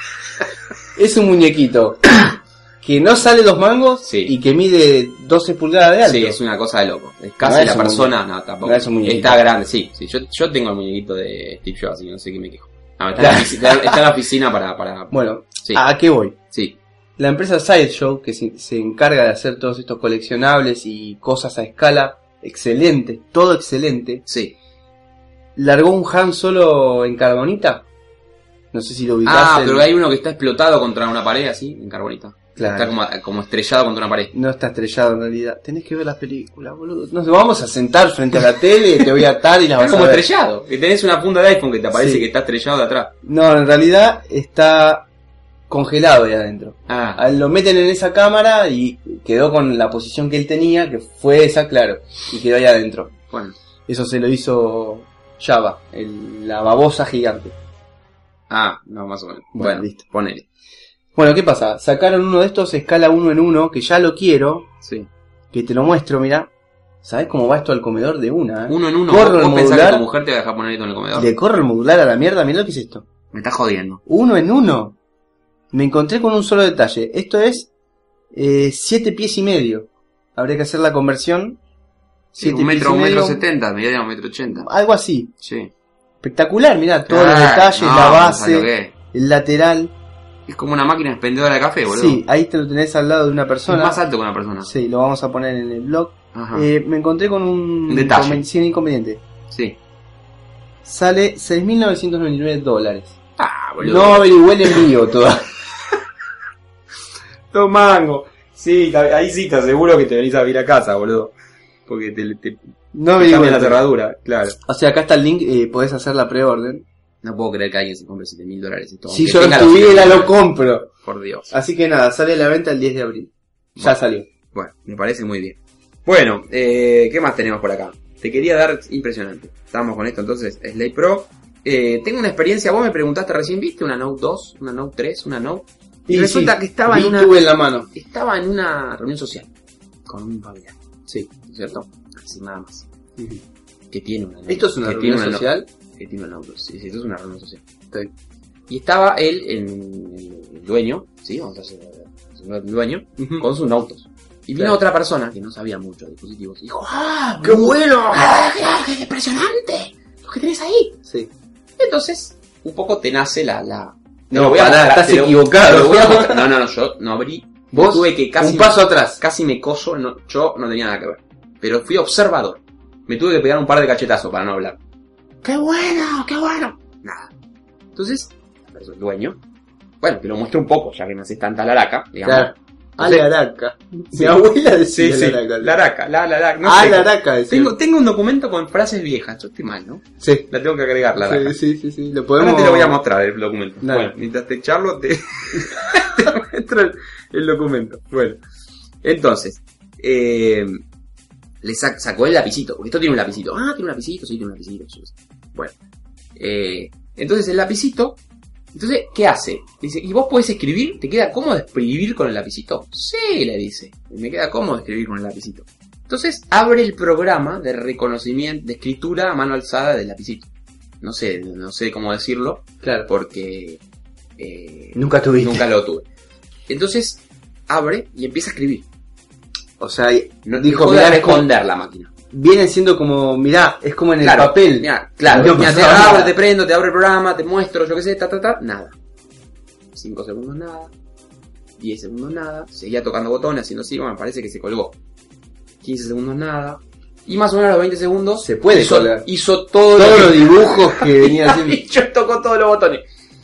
Es un muñequito que no sale dos mangos Sí. y que mide doce pulgadas de alto. Sí, es una cosa de loco. Es casi No es la un persona, muñeco. no, tampoco. No es un muñequito. Está grande, sí. sí yo, yo tengo el muñequito de Steve Jobs, así que no sé qué me quejo. Ah, está, en Claro. la oficina, está en la oficina para... para Bueno, sí, ¿a qué voy? sí. La empresa Sideshow, que se, se encarga de hacer todos estos coleccionables y cosas a escala excelente, todo excelente, Sí. largó un Han Solo en carbonita. No sé si lo ubicaste. Ah, pero hay uno que está explotado contra una pared así, en carbonita. Claro. Está como, como estrellado contra una pared. No está estrellado en realidad. Tenés que ver las películas, boludo. Nos vamos a sentar frente a la tele, te voy a atar y las Está vas a como ver. estrellado. Que tenés una funda de iPhone que te aparece Sí. que está estrellado de atrás. No, en realidad está congelado ahí adentro. Ah, A él lo meten en esa cámara y quedó con la posición que él tenía, que fue esa, claro, y quedó ahí adentro. bueno. Eso se lo hizo Java, el- la babosa gigante. Ah, no, más o menos. Bueno, Bueno, listo. ponele. Bueno, ¿qué pasa? Sacaron uno de estos escala uno en uno, que ya lo quiero, Sí. que te lo muestro, mira. ¿Sabés cómo va esto al comedor de una? eh? Uno en uno. Corro ¿Vos el pensás modular. que tu mujer te va a dejar poner esto en el comedor? Le corro el modular a la mierda, mirá lo que es esto. Me estás jodiendo. Uno en uno. Me encontré con un solo detalle. Esto es eh, siete pies y medio. Habría que hacer la conversión. Sí, Siete un pies metro, y un metro medio, setenta, medida un metro ochenta. algo así. Sí. Espectacular, mirá, todos los Ah, detalles, no, la no sabes base, lo que es. el lateral. Es como una máquina expendedora de café, boludo. Sí, ahí te lo tenés al lado de una Es persona. más alto que una persona. Sí, lo vamos a poner en el blog. Ajá. Eh, me encontré con un, Un detalle. inconven- sí, un inconveniente. Sí. Sale seis mil novecientos noventa y nueve dólares. Ah, boludo. No averigué el envío todavía. Tomango. Sí, ahí sí te aseguro que te venís a vivir a casa, boludo. Porque te, te, No te averigué. cambian la cerradura, claro. O sea, acá está el link, eh, podés hacer la preorden. No puedo creer que alguien se compre siete mil dólares esto. Si aunque yo tenga los estuviera, siete mil lo dólares. compro. Por Dios. Así que nada, sale a la venta el diez de abril. Ya Bueno. salió. Bueno, me parece muy bien. Bueno, eh, ¿qué más tenemos por acá? Te quería dar impresionante. Estamos con esto entonces, Slate Pro. Eh, tengo una experiencia, vos me preguntaste recién, ¿viste una Note dos? ¿Una Note tres? ¿Una Note? Y, y resulta sí, que estaba en una... en la mano. Estaba en una reunión social con un familiar. Sí. ¿Cierto? Así nada más. Uh-huh. Que tiene una... ¿Esto es una reunión una social? No, que tiene un auto. Sí, sí, esto es una reunión social. Sí. Y estaba él, en, en el dueño, ¿sí? Vamos a hacer el dueño, uh-huh. con sus autos. Y vino claro. otra persona que no sabía mucho de dispositivos. Y dijo, ¡ah! ¡Qué bueno! ¡Ah, qué, qué impresionante! Lo que tenés ahí. Sí. Entonces, un poco te nace la... la... No, voy a mostrar, estás te equivocado. Lo voy a mostrar. No, no, no, yo no abrí. Vos tuve que casi un paso me, atrás. Casi me coso, no, yo no tenía nada que ver. Pero fui observador. Me tuve que pegar un par de cachetazos para no hablar. ¡Qué bueno! ¡Qué bueno! Nada. Entonces, el dueño... Bueno, te lo muestro un poco, ya que me haces tanta laraca, digamos. Claro. A la araca. Sí. Mi abuela decía sí, sí. la araca. La araca, la, la, la, no ah, sé. la araca decía. Tengo, tengo un documento con frases viejas, yo estoy mal, ¿no? Sí. La tengo que agregar, la araca. Sí, sí, sí, sí. Lo podemos... Ahora te lo voy a mostrar, el documento. Dale. Bueno, mientras te charlo, te, te muestro el, el documento. Bueno. Entonces, eh, le sac, sacó el lapicito, porque esto tiene un lapicito. Ah, tiene un lapicito, sí, tiene un lapicito. Sí. Bueno. Eh, entonces el lapicito... Entonces, ¿qué hace? Dice, ¿y vos podés escribir? ¿Te queda cómodo escribir con el lapicito? Sí, le dice. Me queda cómodo escribir con el lapicito. Entonces, abre el programa de reconocimiento, de escritura a mano alzada del lapicito. No sé, no sé cómo decirlo. Claro. Porque... Eh, nunca tuviste. Nunca lo tuve. Entonces, abre y empieza a escribir. O sea, no dijo de responder la máquina. Viene siendo como, mirá, es como en el claro, papel. Mirá, claro, no, mirá, te abro, te prendo, te abro el programa, te muestro, yo qué sé, ta, ta, ta, nada. cinco segundos nada, diez segundos nada, seguía tocando botones, haciendo así, bueno, me parece que se colgó. quince segundos nada, y más o menos a los veinte segundos se puede hizo, colgar. hizo todo todos lo los dibujos que venía haciendo. Yo tocó todos los botones.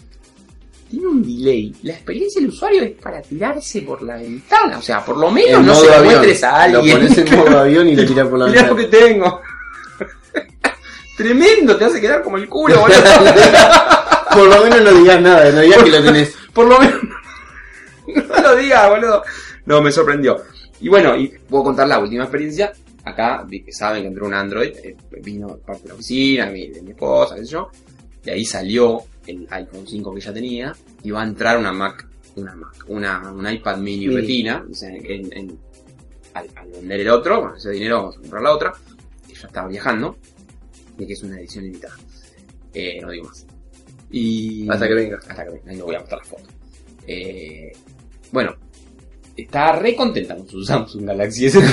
Tiene un delay. La experiencia del usuario es para tirarse por la ventana. O sea, por lo menos en no se lo muestres a alguien. Lo pones en modo avión y lo tiras por la Mirá ventana. lo que tengo. Tremendo, te hace quedar como el culo, boludo. Por lo menos no digas nada, no digas que lo tenés. Por lo menos no lo digas, boludo. No, me sorprendió. Y bueno, y puedo contar la última experiencia. Acá, que saben que entró un Android, eh, vino parte de la oficina, de mi, de mi esposa, qué sé yo. Y ahí salió el iPhone cinco que ya tenía, y va a entrar una Mac, una Mac, una, un iPad mini sí. Retina, o sea, en, en, al, al vender el otro, bueno, ese dinero vamos a comprar la otra, que ya estaba viajando, y que es una edición limitada. Eh, no digo más. Y... Hasta que venga. Hasta que venga, ahí le voy a mostrar la foto. Eh, bueno, está re contenta con su Samsung Galaxy S.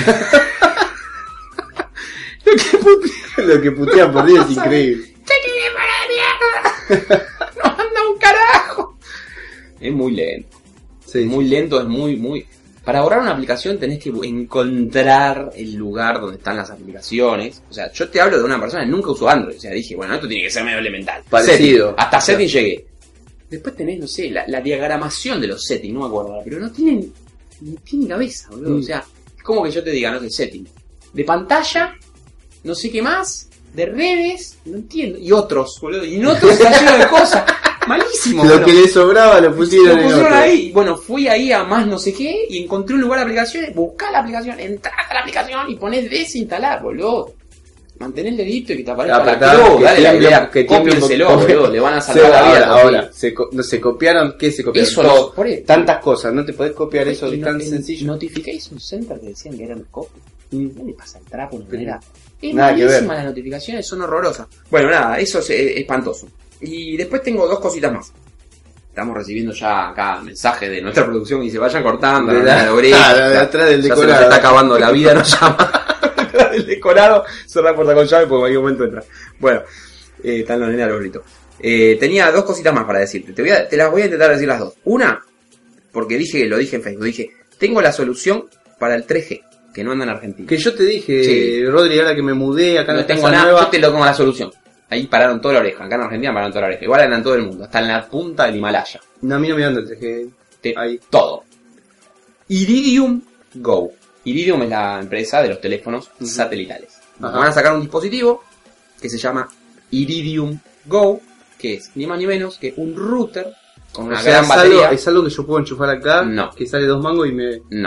Lo que putea, lo que putea por día es increíble. ¡Se quiere para la mierda! ¡No anda un carajo! Es muy lento. Sí. Muy lento, es muy, muy... Para borrar una aplicación tenés que encontrar el lugar donde están las aplicaciones. O sea, yo te hablo de una persona que nunca usó Android. O sea, dije, bueno, esto tiene que ser medio elemental. Parecido. Setting. Hasta setting llegué. Después tenés, no sé, la, la diagramación de los settings, no me acuerdo ahora, pero no tienen... No tienen cabeza, boludo. Mm. O sea, es como que yo te diga, no sé, setting. De pantalla... no sé qué más, de redes, no entiendo, y otros, boludo, y en otros está lleno de cosas, malísimo. Lo bueno. que le sobraba lo pusieron, lo pusieron en ahí, bueno, fui ahí a más no sé qué, y encontré un lugar de aplicaciones, buscá la aplicación, entrás a la aplicación y ponés desinstalar, boludo. Mantené el dedito y que te aparezca la cruz, dale la idea, cópienselo, boludo, le van a salvar la vida. Ahora, ahora se, co- no, se copiaron, ¿qué se copiaron? Eso, Todo, por eso. Tantas cosas, no te podés copiar eso Y de no- tan en sencillo. Notification Center te decían que eran copias. No le pasa el trapo de una manera. Es Nada que ver. malísima, las notificaciones son horrorosas. Bueno, nada, eso es eh, espantoso. Y después tengo dos cositas más. Estamos recibiendo ya acá mensajes de nuestra producción y se vayan cortando. De la, la- la brecha, ah, de atrás del ya decorado. se nos está acabando la vida, nos llama. Detrás del decorado, cerrar la puerta con llave porque en cualquier momento entra. Bueno, eh, están los nenes a los gritos. Eh, tenía dos cositas más para decirte. Te, voy a, te las voy a intentar decir las dos. Una, porque dije, lo dije en Facebook, dije, tengo la solución para el tres G, que no anda en Argentina. Que yo te dije, Sí. Rodri, ahora que me mudé acá en No la tengo casa nada, nueva. yo te lo como la solución. Ahí pararon toda la oreja, acá en Argentina pararon toda la oreja. Igual andan en todo el mundo, hasta en la punta del Himalaya. No, a mí no me anda el tres G. Te- Ahí. Todo. Iridium Go. Iridium es la empresa de los teléfonos Ujú. satelitales. Ajá. Van a sacar un dispositivo que se llama Iridium Go, que es ni más ni menos que un router con una O sea, gran es batería. algo, es algo que yo puedo enchufar acá, No. que sale dos mangos y me... No.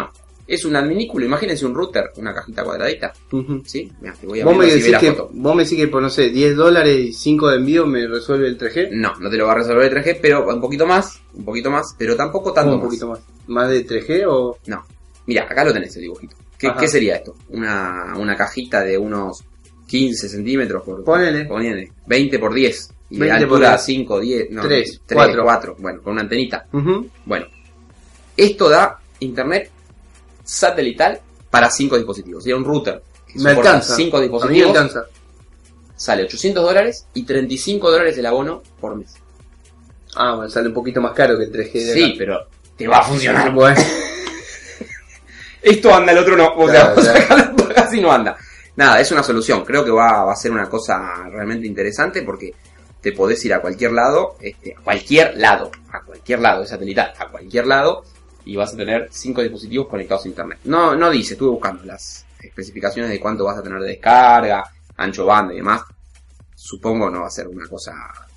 Es un adminículo, imagínense un router, una cajita cuadradita. Uh-huh. ¿Sí? Mirá, te voy a ¿Vos me, ver si ve decís la que, foto. vos me decís que por, no sé, diez dólares y cinco de envío me resuelve el tres G. No, no te lo va a resolver el tres G, pero un poquito más, un poquito más, pero tampoco tanto un más. poquito más. ¿Más de tres G o...? No. Mira, acá lo tenés el dibujito. ¿Qué, ¿qué sería esto? Una, una cajita de unos quince centímetros por... Ponele. Ponele. veinte por diez. Y de veinte por altura diez. cinco, diez, no, tres, tres, cuatro. cuatro. Bueno, con una antenita. Uh-huh. Bueno. Esto da internet satelital para cinco dispositivos. Sería un router. Que Me soporta alcanza. cinco A mí dispositivos. me alcanza. Sale ochocientos dólares y treinta y cinco dólares el abono por mes. Ah, bueno, sale un poquito más caro que el tres G de Sí, acá. pero te va a funcionar. Bueno, Esto anda, el otro no. O Claro, sea, claro. casi no anda. Nada, es una solución. Creo que va, va a ser una cosa realmente interesante porque te podés ir a cualquier lado, este, a cualquier lado, a cualquier lado, es satelital, a cualquier lado, y vas a tener cinco dispositivos conectados a internet. No, no dice, estuve buscando las especificaciones de cuánto vas a tener de descarga, ancho banda y demás. Supongo no va a ser una cosa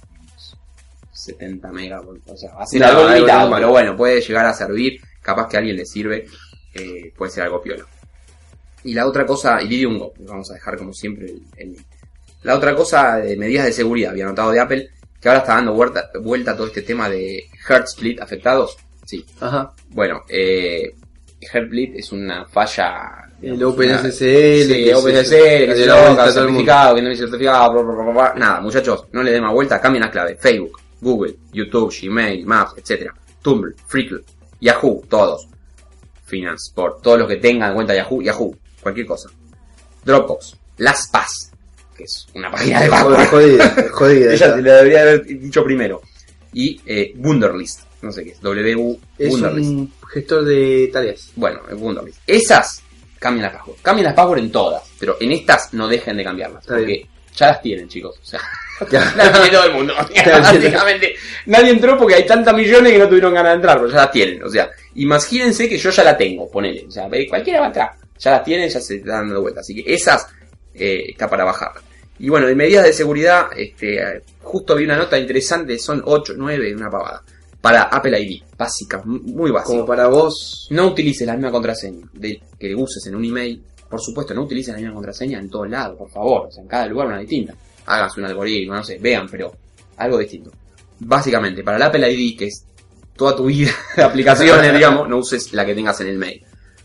setenta megas, o sea, va a ser No, algo algo limitado, normal. pero bueno, puede llegar a servir, capaz que a alguien le sirve, eh, puede ser algo piola. Y la otra cosa, Iridium Go, vamos a dejar como siempre el, el link. La otra cosa de medidas de seguridad, había notado de Apple, que ahora está dando vuelta, vuelta todo este tema de Heartbleed afectados. Sí. ajá. Bueno, eh, Heartbleed es una falla... El digamos, OpenSSL. una- Sí, que OpenSSL, se- que se se da vuelta loca, a todo el mundo. certificado, que no hay certificado, bla, bla, bla, bla, bla. Nada, muchachos, no le den más vuelta, cambien las claves. Facebook, Google, YouTube, Gmail, Maps, etcétera. Tumblr, Flickr, Yahoo, todos. Finance, por todos los que tengan cuenta Yahoo, Yahoo, cualquier cosa. Dropbox, LastPass, que es una página de password. Jodida, jodida. Ella se le debería haber dicho primero. Y eh, Wunderlist, no sé qué es, W U Es Wunderlist. un gestor de tareas. Bueno, el Wunderlist. Esas cambian las password. Cambian las password en todas, pero en estas no dejen de cambiarlas. Está porque bien. ya las tienen, chicos. O sea, Ya. las tiene todo el mundo. Básicamente, nadie entró porque hay tantas millones que no tuvieron ganas de entrar, pero ya las tienen. O sea, imagínense que yo ya la tengo, ponele. O sea, cualquiera va a entrar. Ya las tienen, ya se están dando vuelta. Así que esas eh, está para bajarlas. Y bueno, de medidas de seguridad, este, justo vi una nota interesante, son ocho, nueve, una pavada. Para Apple I D, básica, muy básica. Como para vos. No utilices la misma contraseña de, que uses en un email. Por supuesto, no utilices la misma contraseña en todos lados, por favor. O sea, en cada lugar una distinta. Háganse un algoritmo, no sé, vean, pero algo distinto. Básicamente, para el Apple I D, que es toda tu vida de aplicaciones, digamos, no uses la que tengas en el mail.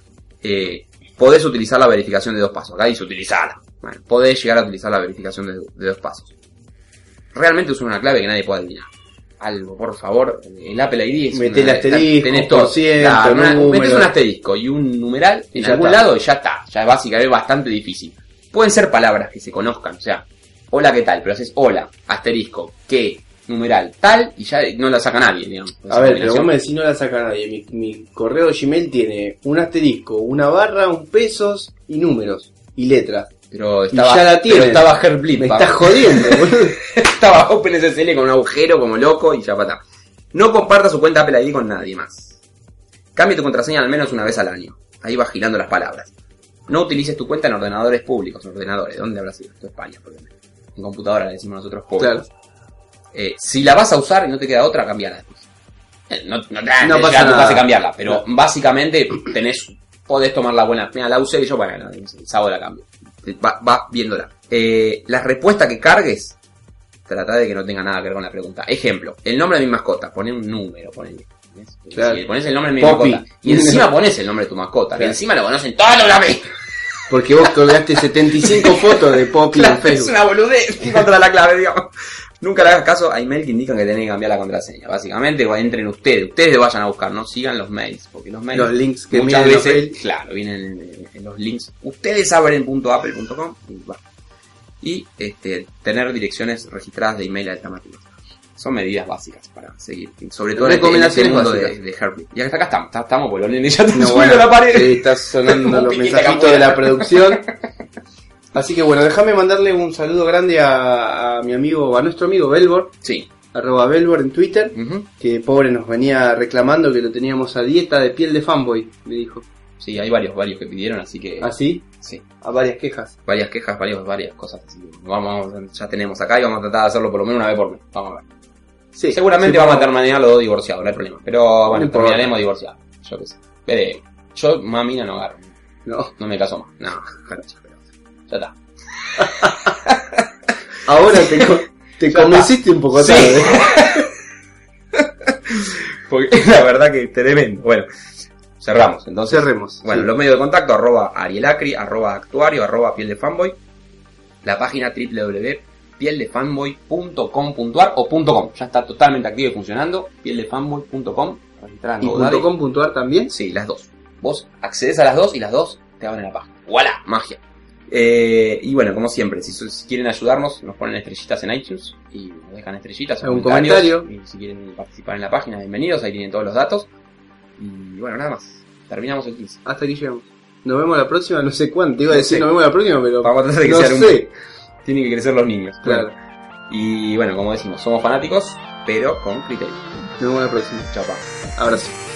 Eh, podés utilizar la verificación de dos pasos. Acá dice utilizarla. Bueno, podés llegar a utilizar la verificación de, de dos pasos. Realmente usa una clave que nadie puede adivinar. Algo, por favor. El Apple I D es Meté el una- asterisco, tenés todo. por ciento, Claro, una- número. metés un asterisco y un numeral Y en ya algún está. lado y ya está. Ya es básicamente bastante difícil. Pueden ser palabras que se conozcan, o sea, hola, ¿qué tal? Pero haces hola, asterisco, qué, numeral, tal, y ya no la saca nadie, digamos. A ver, pero vos me decís no la saca nadie. Mi, mi correo Gmail tiene un asterisco, una barra, un pesos y números. Y letras. Pero estaba, ya la pero tienen. estaba Heartbleed, Me papá. estás jodiendo, boludo. Estaba OpenSSL con un agujero como loco y ya patá. No comparta su cuenta Apple I D con nadie más. Cambie tu contraseña al menos una vez al año. Ahí vas girando las palabras. No utilices tu cuenta en ordenadores públicos. En ordenadores, ¿dónde habrá sido? Esto es España, por ejemplo. En computadora le decimos nosotros públicos. Claro. Eh, si la vas a usar y no te queda otra, cambiala después. Eh, No, no, te- No te pasa llega a tu nada. casa y cambiarla, pero No. básicamente tenés, podés tomar la buena. Mira, la usé y yo, bueno, el sábado la cambio. Va, va viéndola. Eh, la respuesta que cargues, trata de que no tenga nada que ver con la pregunta. Ejemplo, el nombre de mi mascota, poné un número, ponele. ¿Ves? Claro. Si pones el nombre de mi Poppy. mascota y encima pones el nombre de tu mascota, que Claro. encima lo conocen todos los amigos. Porque vos colgaste setenta y cinco fotos de Poppy en Claro, es Facebook. una boludez contra la clave, digamos. Nunca le hagas caso a email que indican que tenés que cambiar la contraseña. Básicamente, entren ustedes, ustedes vayan a buscar, no sigan los mails, porque los mails Los links que muchas vienen en los veces, mails. claro, vienen en, en los links. Ustedes abren punto apple punto com y va. Y este, tener direcciones registradas de email alternativas. Son medidas básicas para seguir, sobre todo en este, en este Recomendaciones mundo de, básicas. de Heartbleed. Y acá, acá estamos, está- estamos, porque los nenes ya están No, subiendo bueno, la pared. sí, está sonando Un los piquete mensajitos acá de la afuera. producción. Así que bueno, déjame mandarle un saludo grande a, a mi amigo, a nuestro amigo Belbor, Sí. arroba Belbor en Twitter, Ujú. que pobre nos venía reclamando que lo teníamos a dieta de piel de fanboy, me dijo. Sí, hay varios, varios que pidieron, así que... Así, Sí. a varias quejas. Varias quejas, varios, varias cosas. Así que vamos, ya tenemos acá y vamos a tratar de hacerlo por lo menos una vez por mes. Vamos a ver. Sí, Seguramente sí, vamos a pero- terminar los dos divorciados, no hay problema. Pero bueno, No importa. terminaremos divorciados. Yo qué sé. Veremos. Yo más mina no agarro. No. No me caso más. No, ya está. Ahora te, co- te convenciste un poco Sí. tarde. Porque la verdad que tremendo. Bueno, cerramos. Entonces, Cerremos. bueno, sí. los medios de contacto, arroba arielacri, arroba actuario, arroba piel de fanboy. La página doble u doble u doble u punto piel de fanboy punto com punto a r o .com. Ya está totalmente activo y funcionando. piel de fanboy punto com. ¿Y .com punto a r también? Sí, las dos. Vos accedes a las dos y las dos te abren la página. ¡Voilà! Magia. Eh, y bueno, como siempre, si, si quieren ayudarnos, nos ponen estrellitas en iTunes y nos dejan estrellitas. ¿Algún comentarios, comentario? Y si quieren participar en la página, bienvenidos, ahí tienen todos los datos. Y bueno, nada más. Terminamos el quince. Hasta aquí llegamos. Nos vemos la próxima, no sé cuánto. Te iba a No decir sé. nos vemos la próxima, pero Vamos a tratar de que no sea un- sé. Tienen que crecer los niños. Claro. Y bueno, como decimos, somos fanáticos, pero con criterio. Nos vemos la próxima. Chao, pa. Abrazo.